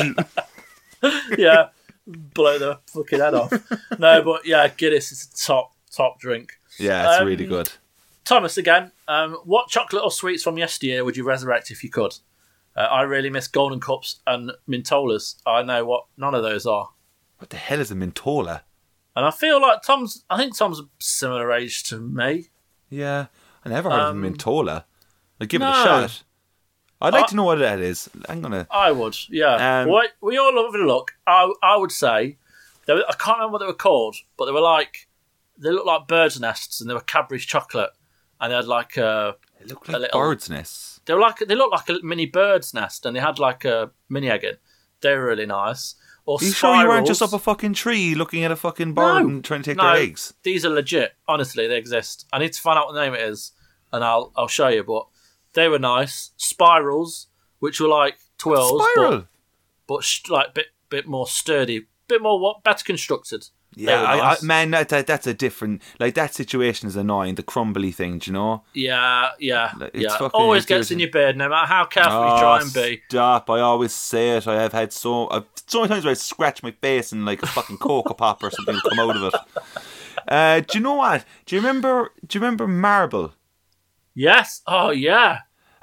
Yeah, blow the fucking head off. No, but yeah, Guinness is a top top drink. Yeah, it's um, really good. Thomas again, um, what chocolate or sweets from yesteryear would you resurrect if you could? Uh, I really miss Golden Cups and Mintolas. I know what none of those are. What the hell is a Mintola? And I feel like Tom's, I think Tom's a similar age to me. Yeah, I never heard um, of Mintola. I'd give no. it a shot. I'd like I, to know what that is. I'm gonna. I would, yeah. Um, well, we all have a look. I, I would say, they were, I can't remember what they were called, but they were like, they looked like birds' nests and they were Cadbury's chocolate. And they had like a... They look like little, birds' nests. They were like they looked like a mini bird's nest, and they had like a mini egg in. They were really nice. Or are you spirals. Sure you weren't just up a fucking tree looking at a fucking bird no, and trying to take no, their eggs? These are legit. Honestly, they exist. I need to find out what the name it is, and I'll I'll show you. But they were nice. Spirals, which were like twirls, Spiral. but, but sh- like bit bit more sturdy, bit more what better constructed. Yeah, nice. I, I, man, that, that that's a different... Like, that situation is annoying, the crumbly thing, do you know? Yeah, yeah, it's yeah. Fucking, always gets in your beard, no matter how careful oh, you try and be. Stop, I always say it. I have had so... I've, so many times where I scratch my face and, like, a fucking Cocoa Pop or something will come out of it. Uh, do you know what? Do you remember... Do you remember Marble? Yes. Oh, yeah.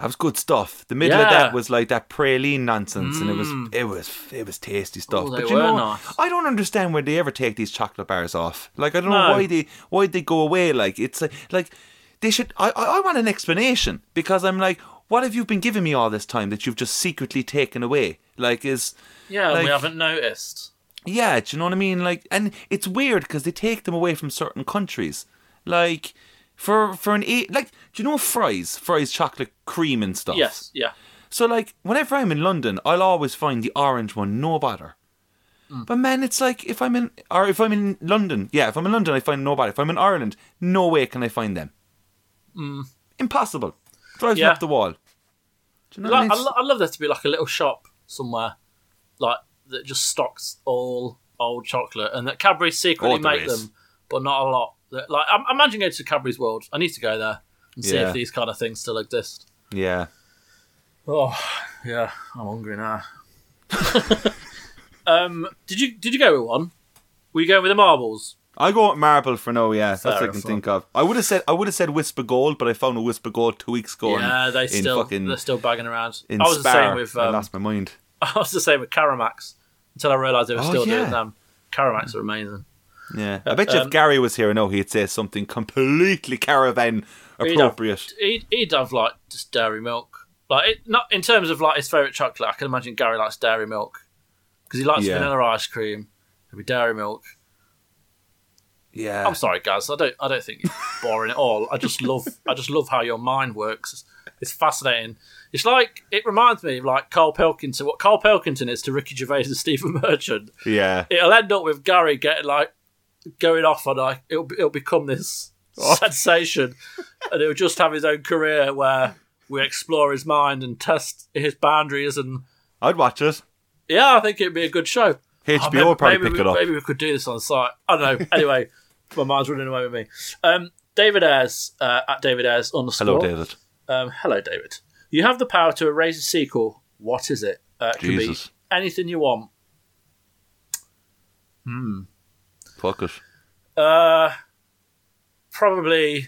That was good stuff. The middle Yeah. of that was like that praline nonsense, Mm. and it was it was it was tasty stuff. Oh, they but you were know, nice. I don't understand why they ever take these chocolate bars off. Like I don't No. know why they why they go away. Like it's like like they should. I I I want an explanation because I'm like, what have you been giving me all this time that you've just secretly taken away? Like is Yeah, like, we haven't noticed. yeah, do you know what I mean? Like, and it's weird because they take them away from certain countries. Like, for for an eight, like, do you know fries, fries, chocolate cream and stuff? Yes, yeah. So like, whenever I'm in London, I'll always find the orange one, no bother. Mm. But man, it's like if I'm in, or if I'm in London, yeah, if I'm in London, I find no bother. If I'm in Ireland, no way can I find them. Mm. Impossible. Drives Yeah. me up the wall. Do you know what I Like, mean? I lo- I'd love there to be like a little shop somewhere, like that just stocks all old chocolate, and that Cadbury secretly Oh, there make is. them, but not a lot. That- Like, I I imagine going to Cadbury's World. I need to go there and see Yeah. if these kind of things still exist. Yeah. Oh, yeah, I'm hungry now. um, did you did you go with one? Were you going with the marbles? I go with marble for now, yeah. That's what I Fair can enough. think of. I would have said I would have said Whisper Gold, but I found a Whisper Gold two weeks ago. yeah, in, they in still fucking they're still bagging around. in I was the Spar. same with I um, lost my mind. I was the same with Caramax until I realised they were Oh, still yeah. doing them. Caramax are amazing. Yeah, I bet you um, if Gary was here, I know he'd say something completely caravan He'd have, appropriate. he'd, he'd have like just dairy milk, like it, not in terms of like his favourite chocolate. I can imagine Gary likes dairy milk because he likes Yeah. vanilla ice cream. It'd be dairy milk. Yeah, I'm sorry, guys. I don't. I don't think it's boring at all. I just love. I just love how your mind works. It's, it's fascinating. It's like it reminds me of like Carl Pilkington. What Carl Pilkington is to Ricky Gervais and Stephen Merchant. yeah. It'll end up with Gary getting like going off on like it'll it'll become this Oh. sensation, and he'll just have his own career where we explore his mind and test his boundaries. And I'd watch it. yeah, I think it'd be a good show. H B O Oh, maybe, probably maybe pick we, it up. Maybe we could do this on site. I don't know. Anyway, my mind's running away with me. Um, David Ayres uh, at David Ayres underscore. Hello, David. Um, hello, David. You have the power to erase a sequel. What is it? Uh, it can be Jesus. anything you want. Fuck it. Uh, probably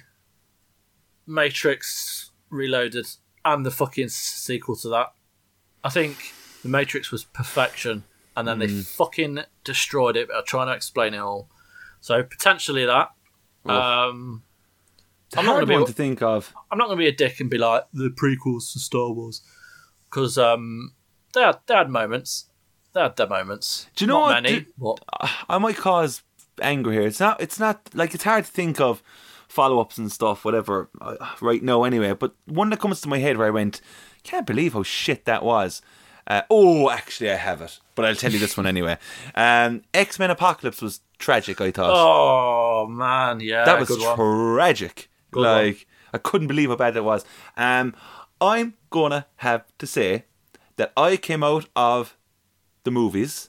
Matrix Reloaded and the fucking sequel to that. I think the Matrix was perfection, and then they fucking destroyed it. But I'm trying to explain it all. So potentially that. Um, It's a I'm not hard gonna be- one to think of. I'm not going to be a dick and be like the prequels to Star Wars, because um, they had they had moments. They had their moments. Do you know Not what? many. Do- What? I might cause anger here. It's not. It's not like it's hard to think of follow-ups and stuff, whatever. uh, Right now, anyway. But one that comes to my head where I went, can't believe how shit that was. Uh, oh, actually, I have it, but I'll tell you this one anyway. Um, X-Men Apocalypse was tragic. I thought Oh man, yeah, that was good one. tragic. Good like I couldn't believe how bad it was. Um, I'm gonna have to say that I came out of the movies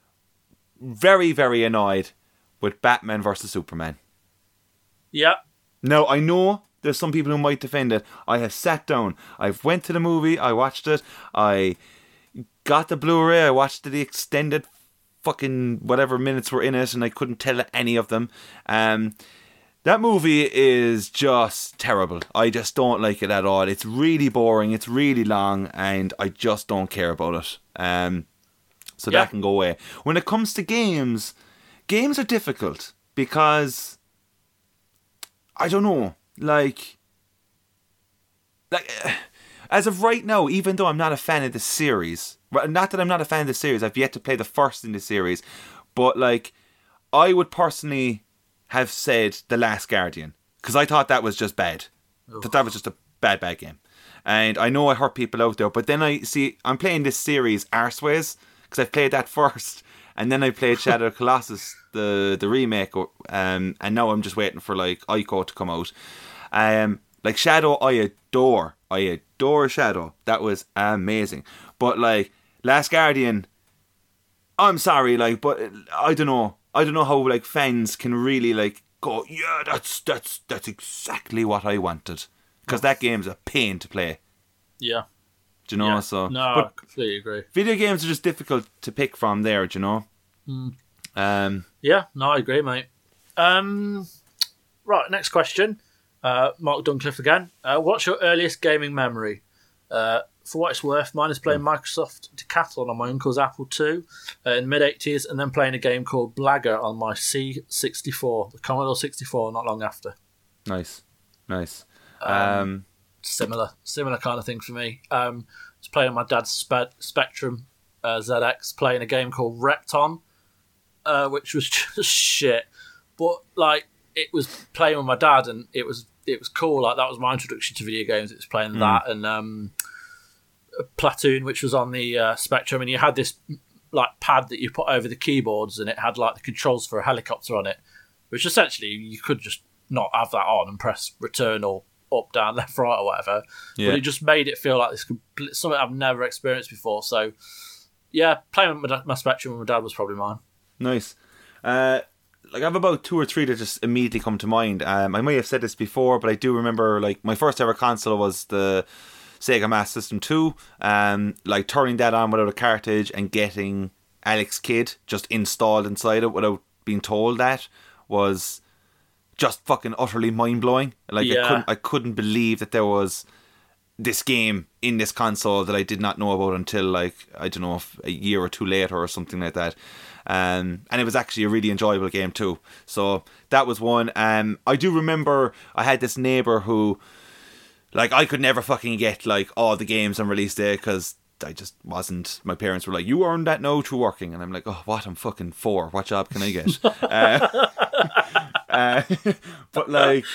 very, very annoyed with Batman versus Superman. Yeah, Now, I know there's some people who might defend it. I have sat down. I've went to the movie. I watched it. I got the Blu-ray. I watched the extended fucking whatever minutes were in it, and I couldn't tell any of them. Um, that movie is just terrible. I just don't like it at all. It's really boring. It's really long, and I just don't care about it. Um, so Yeah. that can go away. When it comes to games, games are difficult because I don't know, like, like uh, as of right now, even though I'm not a fan of the series, well, not that I'm not a fan of the series, I've yet to play the first in the series, but like, I would personally have said The Last Guardian because I thought that was just bad. That that was just a bad, bad game, and I know I hurt people out there. But then I see I'm playing this series Arseways because I've played that first. And then I played Shadow of the Colossus, the the remake, um, and now I'm just waiting for like Ico to come out. Um, like Shadow, I adore, I adore Shadow. That was amazing. But like Last Guardian, I'm sorry, like, but I don't know, I don't know how like fans can really like go, yeah, that's that's that's exactly what I wanted, because that game's a pain to play. yeah. Do you know? yeah. So, no, but I completely agree. video games are just difficult to pick from there. Do you know? Mm. Um. Yeah, no, I agree, mate. Um, right, next question. Uh, Mark Duncliffe again. Uh, what's your earliest gaming memory? Uh, for what it's worth, mine is playing Microsoft Decathlon on my uncle's Apple two uh, in the mid eighties, and then playing a game called Blagger on my C sixty-four, the Commodore sixty-four, not long after. Nice, nice. Um, Um, similar, similar kind of thing for me. Um, I was playing on my dad's Spe- Spectrum uh, Z X, playing a game called Repton, uh, which was just shit. But like, it was playing with my dad, and it was it was cool. Like, that was my introduction to video games. It was playing mm. that and um, Platoon, which was on the uh, Spectrum, and you had this like pad that you put over the keyboards, and it had like the controls for a helicopter on it, which essentially you could just not have that on and press return or up, down, left, right, or whatever. Yeah. But it just made it feel like this complete, something I've never experienced before. So yeah, playing with my, my Spectrum with my dad was probably mine. Nice. Uh, like I have about two or three that just immediately come to mind. Um, I might have said this before, but I do remember like my first ever console was the Sega Master System two. Um, like turning that on without a cartridge and getting Alex Kidd just installed inside it without being told that was just fucking utterly mind blowing. Like yeah. I couldn't, I couldn't believe that there was this game in this console that I did not know about until like I don't know if a year or two later or something like that. Um, and it was actually a really enjoyable game too. So that was one. Um, I do remember I had this neighbour who, like, I could never fucking get like all the games on release day because I just wasn't. My parents were like, "You earned that now through working," and I'm like, "Oh, what? I'm fucking four. What job can I get?" uh, uh, but like.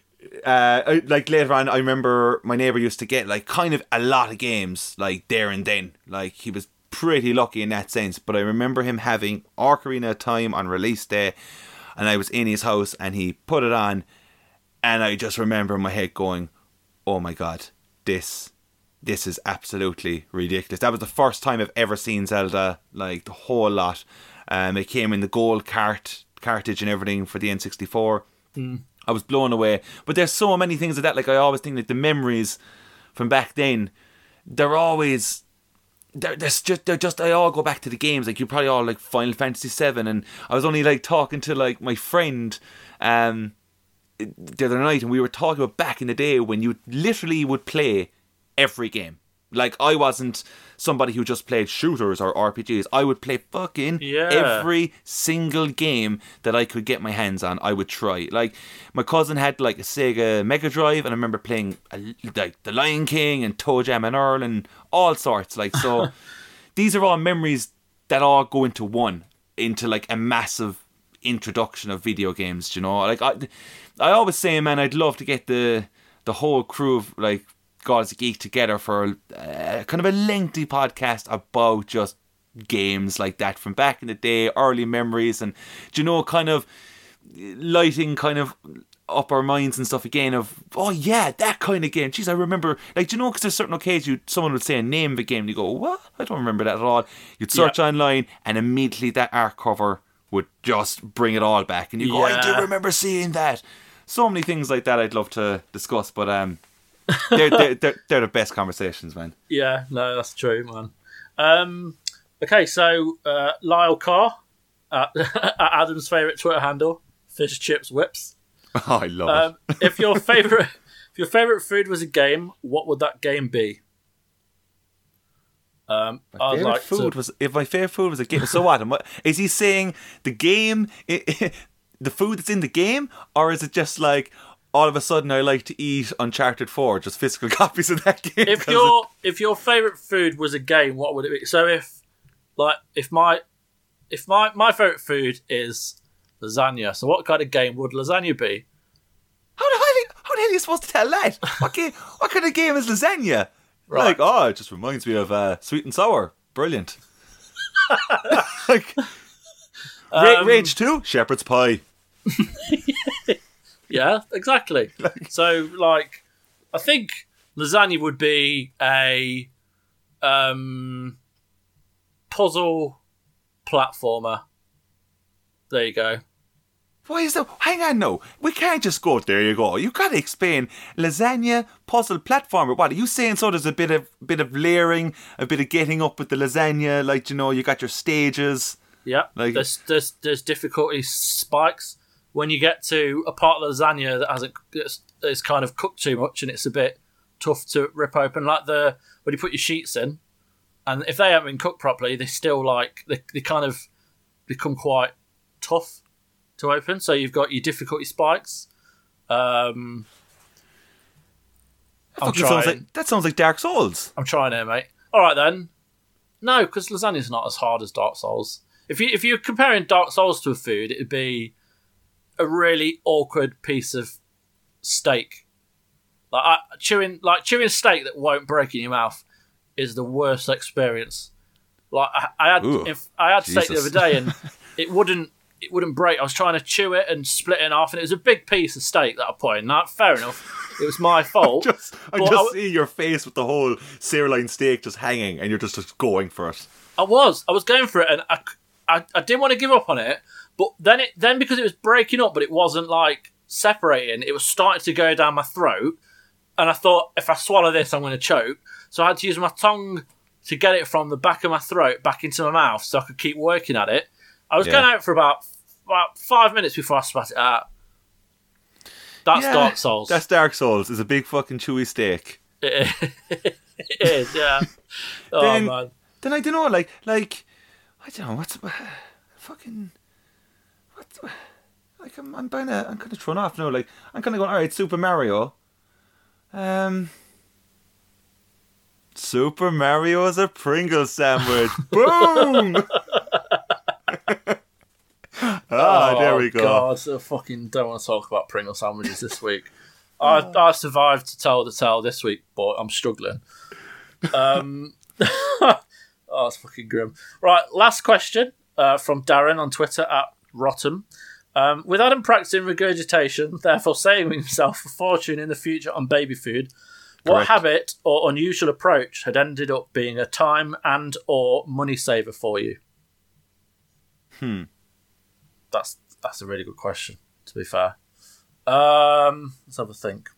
Uh, like later on, I remember my neighbour used to get like kind of a lot of games like there and then. Like he was pretty lucky in that sense. But I remember him having Ocarina of Time on release day, and I was in his house and he put it on, and I just remember in my head going, "Oh my god, this, this is absolutely ridiculous." That was the first time I've ever seen Zelda, like the whole lot. Um, it came in the gold cart cartridge and everything for the N sixty-four. Mm. I was blown away. But there's so many things like that. Like I always think that the memories from back then, they're always they're, they're just they're just I all go back to the games. Like you probably all like Final Fantasy seven, and I was only like talking to like my friend um the other night, and we were talking about back in the day when you literally would play every game. Like I wasn't somebody who just played shooters or R P Gs. I would play fucking yeah. every single game that I could get my hands on. I would try. Like my cousin had like a Sega Mega Drive, and I remember playing a, like The Lion King and Toe Jam and Earl and all sorts. Like so, these are all memories that all go into one, into like a massive introduction of video games. You know, like I, I always say, man, I'd love to get the the whole crew of like God's Geek together for uh, kind of a lengthy podcast about just games like that from back in the day, early memories, and do you know, kind of lighting kind of up our minds and stuff again of, oh yeah, that kind of game. Jeez, I remember, like, do you know, because there's certain occasions you, someone would say a name of a game and you go, what? I don't remember that at all. You'd search yeah. online and immediately that art cover would just bring it all back and you go, yeah. I do remember seeing that. So many things like that I'd love to discuss, but um they're, they're, they're, they're the best conversations, man. Yeah, no, that's true, man. Um, okay, so uh, Lyle Carr, uh, Adam's favourite Twitter handle, Fish Chips Whips. Oh, I love um, it. if your favourite, if your favourite food was a game, what would that game be? Um, my I'd like food to... was if my favourite food was a game. So what? Is he saying the game, the food that's in the game, or is it just like, all of a sudden I like to eat Uncharted four, just physical copies of that game? If your it... if your favourite food was a game, what would it be? So if like if my if my, my favourite food is lasagna, so what kind of game would lasagna be? How the hell how the hell are you supposed to tell that? What game what kind of game is lasagna? Right. Like, oh, it just reminds me of uh, sweet and sour. Brilliant. Like um, Rage two, shepherd's pie. Yeah, exactly. So, like, I think lasagna would be a um, puzzle platformer. There you go. Why is that? Hang on, no. We can't just go, there you go. You got to explain lasagna puzzle platformer. What are you saying? So there's a bit of bit of layering, a bit of getting up with the lasagna. Like, you know, you got your stages. Yeah, like, there's, there's, there's difficulty spikes. When you get to a part of the lasagna that hasn't, it's, it's kind of cooked too much and it's a bit tough to rip open. Like the when you put your sheets in, and if they haven't been cooked properly, they still like they they kind of become quite tough to open. So you've got your difficulty spikes. Um, I'm trying. Sounds like, that sounds like Dark Souls. I'm trying here, mate. All right then. No, because lasagna's not as hard as Dark Souls. If you if you're comparing Dark Souls to a food, it'd be a really awkward piece of steak. Like I, chewing like chewing steak that won't break in your mouth is the worst experience. Like I, I had Ooh, if I had Jesus. steak the other day and it wouldn't it wouldn't break. I was trying to chew it and split it in half, and it was a big piece of steak that I put in. Now, fair enough, it was my fault. I'm just, I'm just I, seeing your face with the whole sirloin steak just hanging, and you're just, just going for it. I was, I was going for it, and I, I, I didn't want to give up on it. But then, it then because it was breaking up, but it wasn't like separating. It was starting to go down my throat, and I thought if I swallow this, I'm going to choke. So I had to use my tongue to get it from the back of my throat back into my mouth, so I could keep working at it. I was yeah. going out for about about five minutes before I spat it out. That's yeah, Dark Souls. That's Dark Souls. It's a big fucking chewy steak. It is, it is yeah. Oh then, man. Then I don't know, like, like I don't know what's uh, fucking what's like I'm I'm kind of I'm kind of thrown off now. Like I'm kind of going, all right, Super Mario. Um. Super Mario is a Pringles sandwich. Boom! ah, oh, there we go. God, I fucking don't want to talk about Pringles sandwiches this week. I, I survived to tell the tale this week, but I'm struggling. Um, oh, it's fucking grim. Right, last question uh, from Darren on Twitter at Rotten. Um, with Adam practicing regurgitation, therefore saving himself a fortune in the future on baby food, what Correct. habit or unusual approach had ended up being a time and or money saver for you? Hmm. That's that's a really good question, to be fair. Um, let's have a think.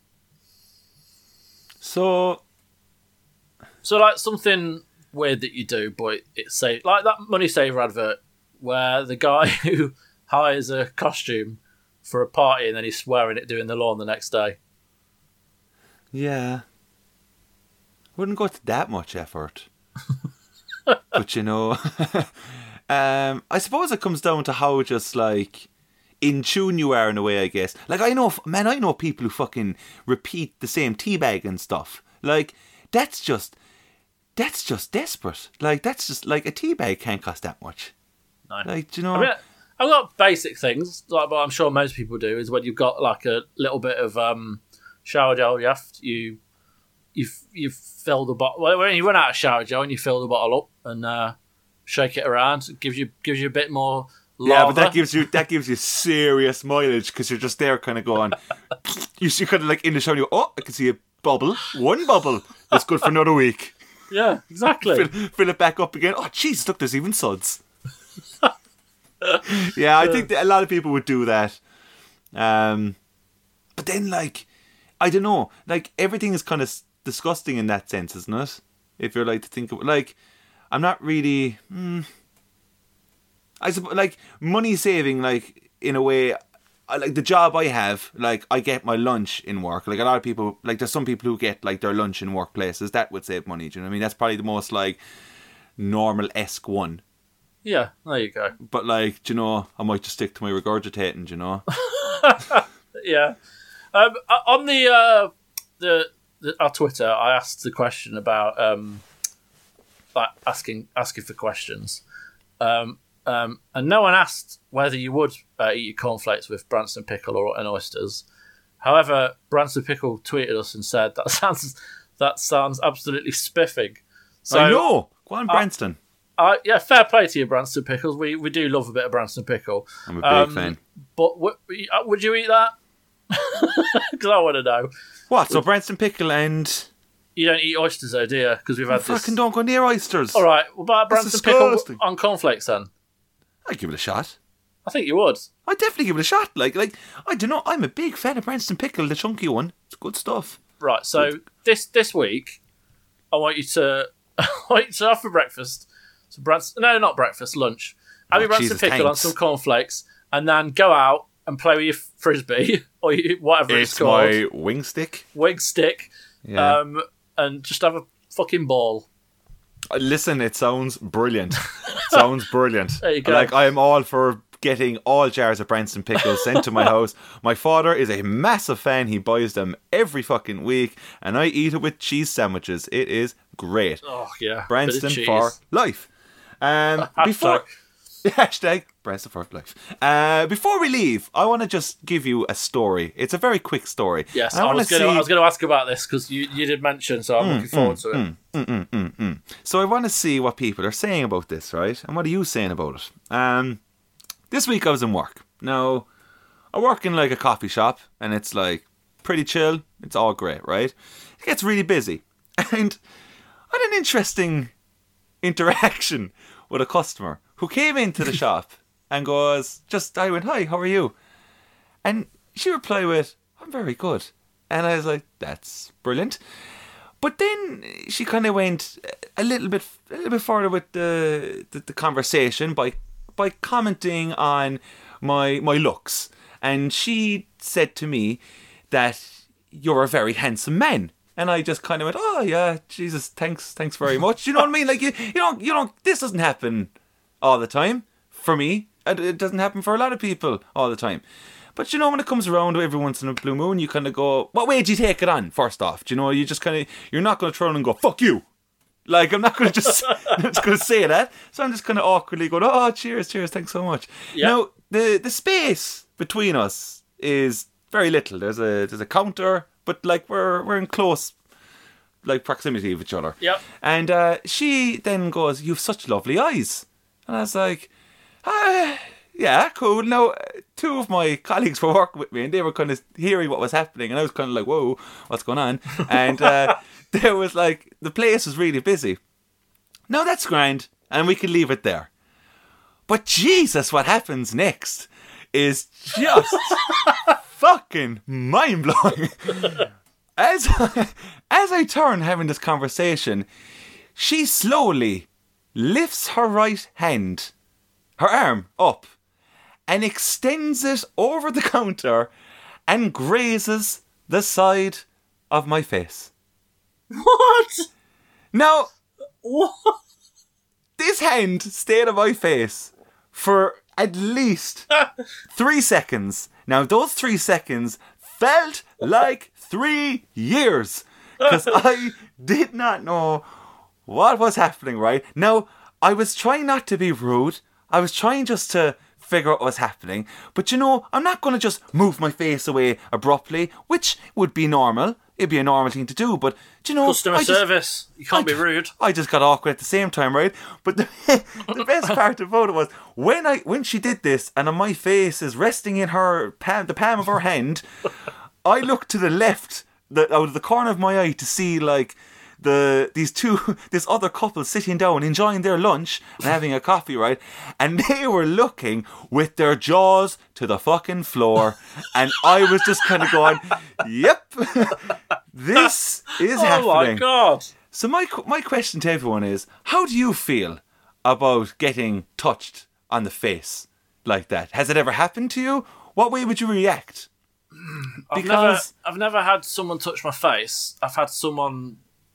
So, so like something weird that you do, but it's say like that money saver advert where the guy who hires a costume for a party and then he's wearing it doing the lawn the next day. Yeah. Wouldn't go to that much effort. But you know, um, I suppose it comes down to how just like in tune you are in a way, I guess. Like I know, man, I know people who fucking repeat the same teabag and stuff. Like that's just, that's just desperate. Like that's just like a teabag can't cost that much. No. Like, do you know? I mean, I've got basic things, like, but I'm sure most people do, is when you've got like a little bit of um, shower gel, you have to, you you you fill the bottle. Well, when you run out of shower gel and you fill the bottle up and uh, shake it around, it gives you gives you a bit more lava. Yeah, but that gives you that gives you serious mileage because you're just there, kind of going. you see, kind of like in the shower, you go, oh, I can see a bubble, one bubble. That's good for another week. Yeah, exactly. fill, fill it back up again. Oh, jeez, look, there's even suds. Yeah, I think that a lot of people would do that. Um, but then, like, I don't know, like everything is kind of disgusting in that sense, isn't it? If you're like to think of like, I'm not really. Hmm, I suppose like money saving, like in a way, I, like the job I have, like I get my lunch in work. Like a lot of people, like there's some people who get like their lunch in workplaces. That would save money. Do you know what I mean? That's probably the most like normal-esque one. Yeah, there you go. But like, do you know, I might just stick to my regurgitating. Do you know? Yeah. Um, on the uh, the. Our Twitter, I asked the question about um, like asking asking for questions, um, um, and no one asked whether you would uh, eat your cornflakes with Branston pickle or and oysters. However, Branston pickle tweeted us and said that sounds that sounds absolutely spiffing. So I know. Go on, Branston. I, I, yeah, fair play to you, Branston pickles. We we do love a bit of Branston pickle. I'm a big um, fan. But w- would you eat that? Because I want to know. What? So Branston pickle and you don't eat oysters, though, do you? Because we've had fucking this. don't go near oysters. All right, what about Branston pickle on cornflakes then? I'd give it a shot. I think you would. I'd definitely give it a shot. Like, like I don't know. I'm a big fan of Branston pickle, the chunky one. It's good stuff. Right. So good. this this week, I want you to I want you to have for breakfast some Branston. No, not breakfast. Lunch. Have Oh, your Branston Jesus, pickle thanks. on some cornflakes, and then go out and play with your frisbee or your, whatever it's, It's called. my wing stick. Wing stick. Yeah. Um, and just have a fucking ball. Listen, it sounds brilliant. Sounds brilliant. There you go. Like, I am all for getting all jars of Branston pickles sent to my house. My father is a massive fan. He buys them every fucking week, and I eat it with cheese sandwiches. It is great. Oh, yeah. Branston for life. Um, before hashtag Branston for life. Uh, before we leave, I want to just give you a story. It's a very quick story. Yes, I, I, was going to. see... I was going to ask about this because you, you did mention, so I'm mm, looking forward mm, to it. Mm, mm, mm, mm, mm. So I want to see what people are saying about this, right? And what are you saying about it? Um, this week I was in work. Now, I work in like a coffee shop, and it's like pretty chill. It's all great, right? It gets really busy, and I had an interesting interaction with a customer who came into the shop and goes, just, I went, hi, how are you? And she replied with, I'm very good. And I was like, that's brilliant. But then she kind of went a little bit a little bit further with the, the, the conversation by by commenting on my my looks. And she said to me that you're a very handsome man. And I just kind of went, oh yeah, Jesus, thanks, thanks very much. You know what I mean? Like you, you don't, you don't. This doesn't happen all the time for me. It doesn't happen for a lot of people all the time. But you know, when it comes around every once in a blue moon, you kind of go, what way do you take it on? First off, do you know, you just kind of, you're not going to turn and go, fuck you. Like I'm not going to just, I'm just going to say that. So I'm just kind of awkwardly going, oh, cheers, cheers, thanks so much. Yep. Now the the space between us is very little. There's a there's a counter. But like we're we're in close like proximity of each other. Yep. And uh, she then goes, "You've such lovely eyes," and I was like, ah, "Yeah, cool." Now, two of my colleagues were working with me, and they were kind of hearing what was happening, and I was kind of like, "Whoa, what's going on?" And uh, there was like the place was really busy. Now that's grand, and we can leave it there. But Jesus, what happens next is just. Fucking mind blowing. As I, as I turn having this conversation, she slowly lifts her right hand, her arm up, and extends it over the counter and grazes the side of my face. What? Now, what? This hand stayed on my face for at least three seconds. Now, those three seconds felt like three years because I did not know what was happening, right? Now, I was trying not to be rude. I was trying just to figure out what was happening. But, you know, I'm not going to just move my face away abruptly, which would be normal. It'd be a normal thing to do, but, do you know... Customer I just, service. You can't I, be rude. I just got awkward at the same time, right? But the, the best part about it was, when I when she did this, and my face is resting in her palm, the palm of her hand, I looked to the left, the, out of the corner of my eye, to see, like, the these two, this other couple sitting down, enjoying their lunch and having a coffee, right? And they were looking with their jaws to the fucking floor, and I was just kind of going, "Yep, this is oh happening." Oh my god! So my my question to everyone is: how do you feel about getting touched on the face like that? Has it ever happened to you? What way would you react? I've never, I've never had someone touch my face. I've had someone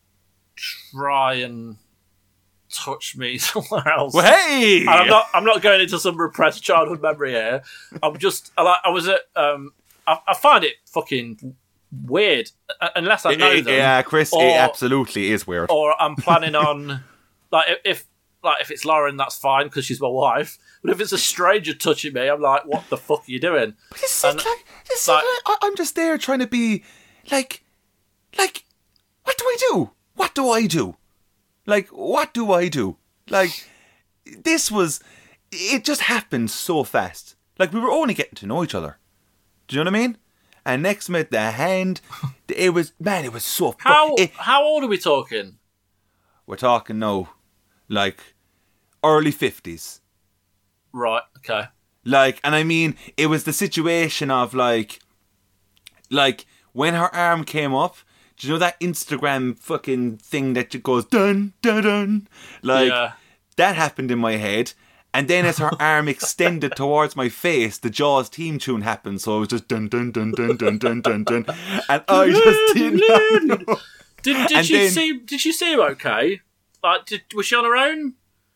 try and touch me somewhere else. Well, hey! And I'm not. I'm not going into some repressed childhood memory here. I'm just. I, like, I was at. Um, I, I find it fucking weird unless I know it, them. Yeah, Chris, or, it absolutely is weird. Or I'm planning on, like, if like if it's Lauren, that's fine because she's my wife. But if it's a stranger touching me, I'm like, what the fuck are you doing? But this is like, this is like, like, I'm just there trying to be like, like, what do I do? What do I do? Like, what do I do? Like, this was... It just happened so fast. Like, we were only getting to know each other. Do you know what I mean? And next minute, the hand... It was... Man, it was so... How it, How old are we talking? We're talking now, like, early fifties. Right, okay. Like, and I mean, it was the situation of, like... Like, when her arm came up... Do you know that Instagram fucking thing that goes dun dun dun? Like yeah. That happened in my head, and then as her arm extended towards my face, the Jaws theme tune happened. So it was just dun dun dun dun dun dun dun dun, and I just did not know. Did did And you then- see? Did you see her okay? Like, did, was she on her own?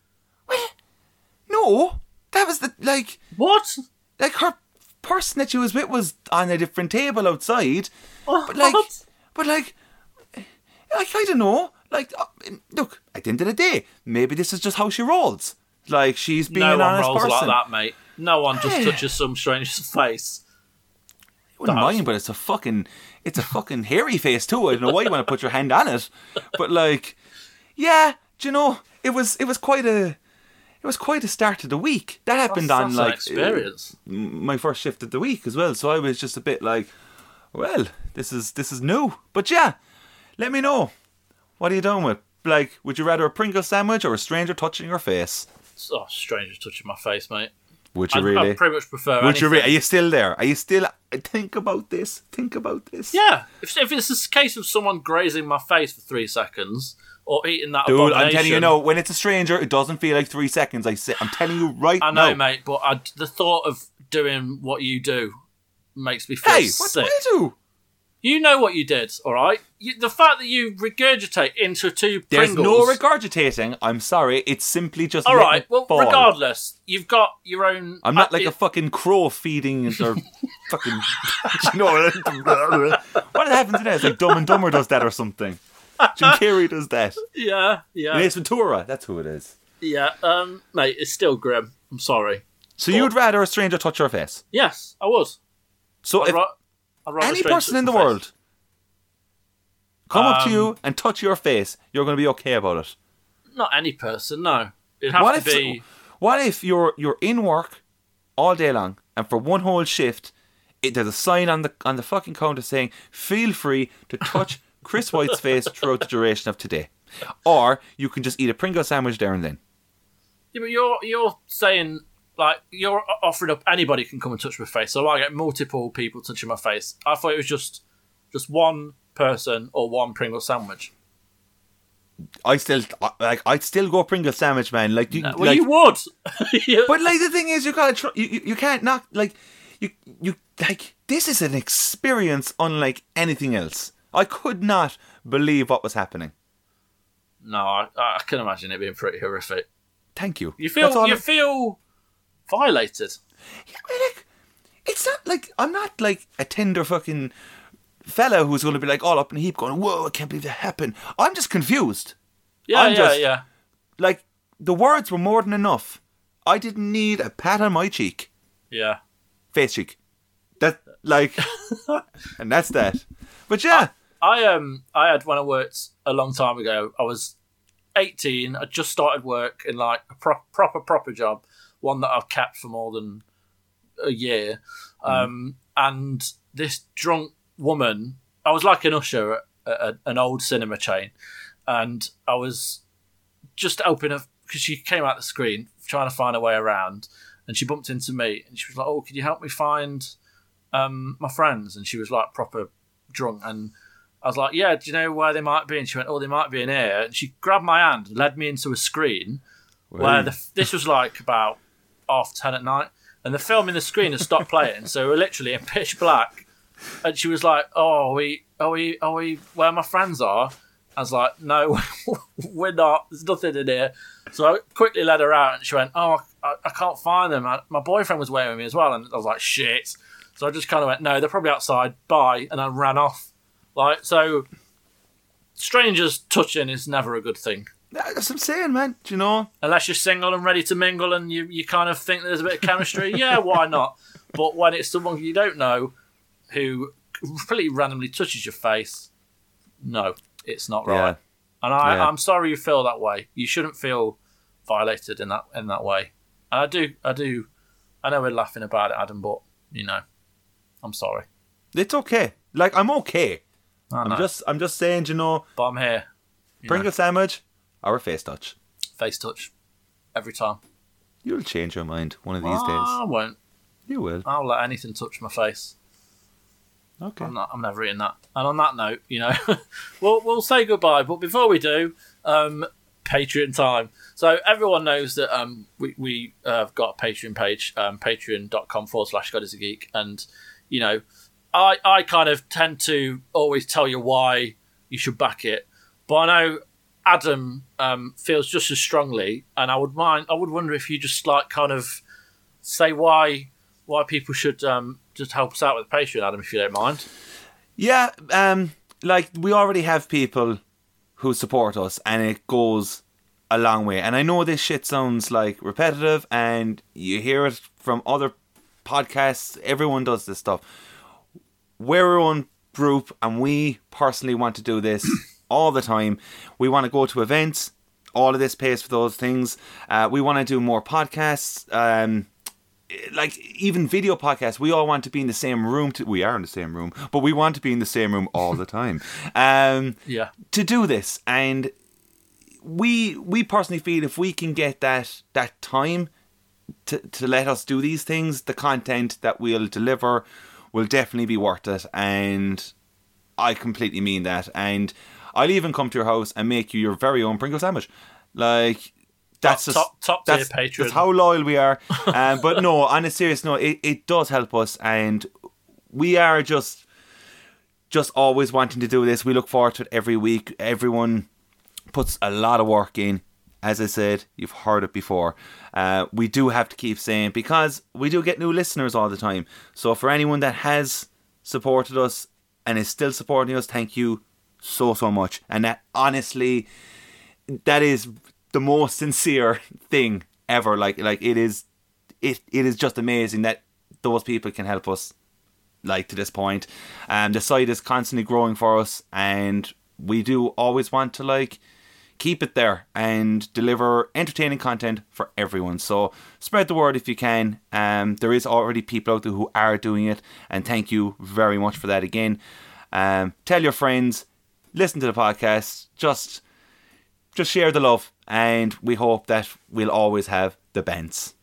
No, that was the like What? like her person that she was with was on a different table outside. What? But like, but like, like I don't know. Like, uh, look, at the end of the day, maybe this is just how she rolls. Like, she's being no an one honest rolls person. like that, mate. No one just Hey. touches some stranger's face. I wouldn't That was- mind, but it's a fucking, it's a fucking hairy face too. I don't know why you want to put your hand on it, but like, yeah, do you know, it was, it was quite a, it was quite a start to the week. That happened That's, on that's an like experience. uh, my first shift of the week as well. So I was just a bit like, well, this is this is new. But yeah, let me know. What are you doing with? Like, would you rather a Pringle sandwich or a stranger touching your face? Oh, strangers touching my face, mate. Would you I, really? I pretty much prefer. Would you? anything. Re- are you still there? Are you still? Think about this. Think about this. Yeah, if, if it's a case of someone grazing my face for three seconds or eating that Dude, abomination, I'm telling you, no. When it's a stranger, it doesn't feel like three seconds. I say, I'm telling you right I know, now. mate, but I, the thought of doing what you do makes me feel Hey, what sick. do I do? You know what you did, all right? You, the fact that you regurgitate into two There's Pringles. no regurgitating. I'm sorry. It's simply just. All letting right. it Well, fall. regardless, you've got your own. I'm not uh, like it- a fucking crow feeding or fucking. You know what? What happens to that? It's like Dumb and Dumber does that or something. Jim Carrey does that. Yeah, yeah, Ace Ventura. That's who it is. yeah. Um, mate, it's still grim. I'm sorry. So you'd rather a stranger touch your face? Yes, I would. So I'd if ra- I'd rather any stranger person touch in the my face. world come up to Um, you and touch your face, you're going to be okay about it. Not any person. No, it'd have What to if be. what if you're you're in work all day long and for one whole shift it, there's a sign on the on the fucking counter saying feel free to touch Chris White's face throughout the duration of today, or you can just eat a Pringle sandwich there and then. Yeah, but you're you're saying like you're offering up anybody can come and touch my face, so I get multiple people touching my face. I thought it was just just one person or one Pringle sandwich. I still like I'd still go Pringle sandwich, man. Like you, Well, like, you would. Yeah. but like the thing is, you gotta tr- you, you you can't not like you you like this is an experience unlike anything else. I could not believe what was happening. No, I, I can imagine it being pretty horrific. Thank you. You That's feel all you I'm- feel violated. Yeah, but like, it's not like I'm not like a tender fucking fella who's going to be like all up in a heap, going, "Whoa, I can't believe that happened." I'm just confused. Yeah, I'm yeah, just- yeah. Like the words were more than enough. I didn't need a pat on my cheek, Yeah. face cheek. That like, and that's that. But yeah, I um I had when I worked a long time ago. I was eighteen. I just started work in like a pro- proper proper job, one that I've kept for more than a year. Um, and this drunk woman, I was like an usher at, at an old cinema chain, and I was just opening up because she came out the screen trying to find a way around, and she bumped into me, and she was like, "Oh, could you help me find um my friends?" And she was like proper drunk, and I was like, "Yeah, do you know where they might be?" And she went, "Oh, they might be in here." And she grabbed my hand and led me into a screen where the, this was like about half ten at night, and the film in the screen had stopped playing, so we're literally in pitch black. And she was like, "Oh, are we, are we, are we where my friends are?" I was like, "No, we're not. There's nothing in here." So I quickly led her out, and she went, "Oh, I, I can't find them. I, my boyfriend was waiting with me as well." And I was like, "Shit." So I just kind of went, "No, they're probably outside. Bye," and I ran off. Like, so strangers touching is never a good thing. that's what I'm saying, man. Do you know? Unless you're single and ready to mingle and you, you kind of think there's a bit of chemistry, yeah, why not? But when it's someone you don't know who completely randomly touches your face, no, it's not right. Yeah. And I, Yeah. I'm sorry you feel that way. You shouldn't feel violated in that in that way. And I do, I do, I know we're laughing about it, Adam, but, you know, I'm sorry. It's okay. Like I'm okay. I know, I'm just I'm just saying, you know, but I'm here. You know, Pringle sandwich or a face touch. face touch every time. You'll change your mind one of these I days. won't. You will. I'll let anything touch my face. Okay. I'm not. I'm never eating that. And on that note, you know, we'll we'll say goodbye. But before we do, um, Patreon time. So everyone knows that um, we we uh, have got a Patreon page, um, patreon.com forward slash God is a Geek, and you know, I I kind of tend to always tell you why you should back it. But I know Adam um, feels just as strongly, and I would mind. I would wonder if you just like kind of say why why people should um, just help us out with Patreon, Adam, if you don't mind. Yeah, um, like we already have people who support us, and it goes a long way. And I know this shit sounds like repetitive, and you hear it from other podcasts. Everyone does this stuff. We're our own group, and we personally want to do this all the time. We want to go to events. All of this pays for those things. Uh, we want to do more podcasts. Um, like even video podcasts. We all want to be in the same room. To, we are in the same room, but we want to be in the same room all the time. Um, yeah. To do this, and we we personally feel if we can get that that time to to let us do these things, the content that we'll deliver will definitely be worth it. And I completely mean that. And I'll even come to your house and make you your very own Pringle sandwich. Like, that's top, just top, top that's, tier Patreon. That's how loyal we are. Um, but no, on a serious note, it, it does help us, and we are just just always wanting to do this. We look forward to it every week. Everyone puts a lot of work in. As I said, you've heard it before. Uh, we do have to keep saying, because we do get new listeners all the time. So for anyone that has supported us and is still supporting us, thank you so, so much. And that, honestly, that is the most sincere thing ever. Like, like it is, it, it is just amazing that those people can help us, like, to this point. And the site is constantly growing for us, and we do always want to, like, keep it there and deliver entertaining content for everyone. So spread the word if you can. Um, there is already people out there who are doing it, and thank you very much for that again. Um, tell your friends, listen to the podcast, just just share the love, and we hope that we'll always have the Bents.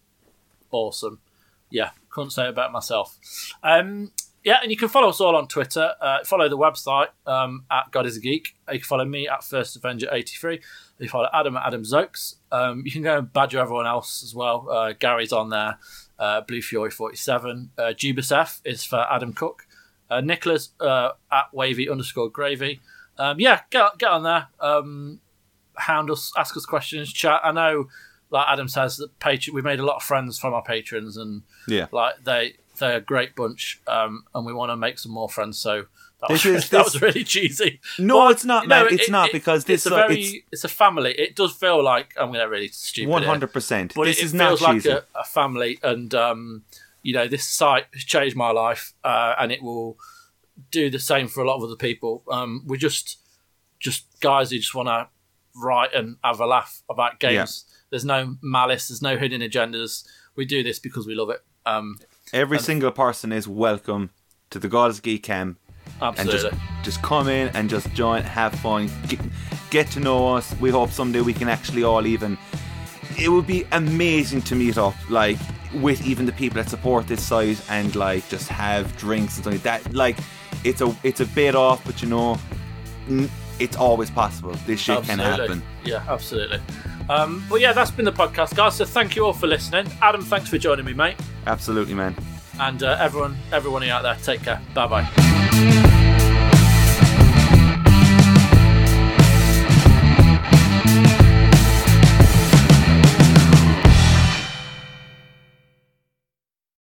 Awesome. Yeah, couldn't say it better myself. Um, yeah, and you can follow us all on Twitter. Uh, follow the website um, at God is a Geek. You can follow me at First Avenger eighty-three. You follow Adam at Adam Zokes. Um, you can go and badger everyone else as well. Uh, Gary's on there. Uh, Blue Fury forty-seven. Uh, Jubus F is for Adam Cook. Uh, Nicholas uh, at Wavy underscore Gravy. Um, yeah, get get on there. Um, hound us, ask us questions, chat. I know, like Adam says, that Patreon, we made a lot of friends from our patrons, and yeah, like they they're a great bunch, um, and we want to make some more friends. So that, was, is, really, that was really cheesy. No, but, it's not, you know, man. It's it, not it, because this it's a very it's, it's a family. It does feel like I'm going to really stupid. One hundred percent. But this it, is it not feels cheesy. like a, a family, and um, you know, this site has changed my life, uh, and it will do the same for a lot of other people. Um, we're just just guys who just want to write and have a laugh about games. Yeah. There's no malice. There's no hidden agendas. We do this because we love it. Um, Every and, single person is welcome to the God is Geek Camp. Absolutely. And just, just come in and just join, have fun, get, get to know us. We hope someday we can actually all even... It would be amazing to meet up, like, with even the people that support this site, and, like, just have drinks and stuff like that. Like, it's a, it's a bit off, but, you know, it's always possible. This shit absolutely. Can happen. Yeah, absolutely. Um, but yeah, that's been the podcast, guys. So thank you all for listening. Adam, thanks for joining me, mate. Absolutely, man. And uh, everyone, everyone out there, take care. Bye bye.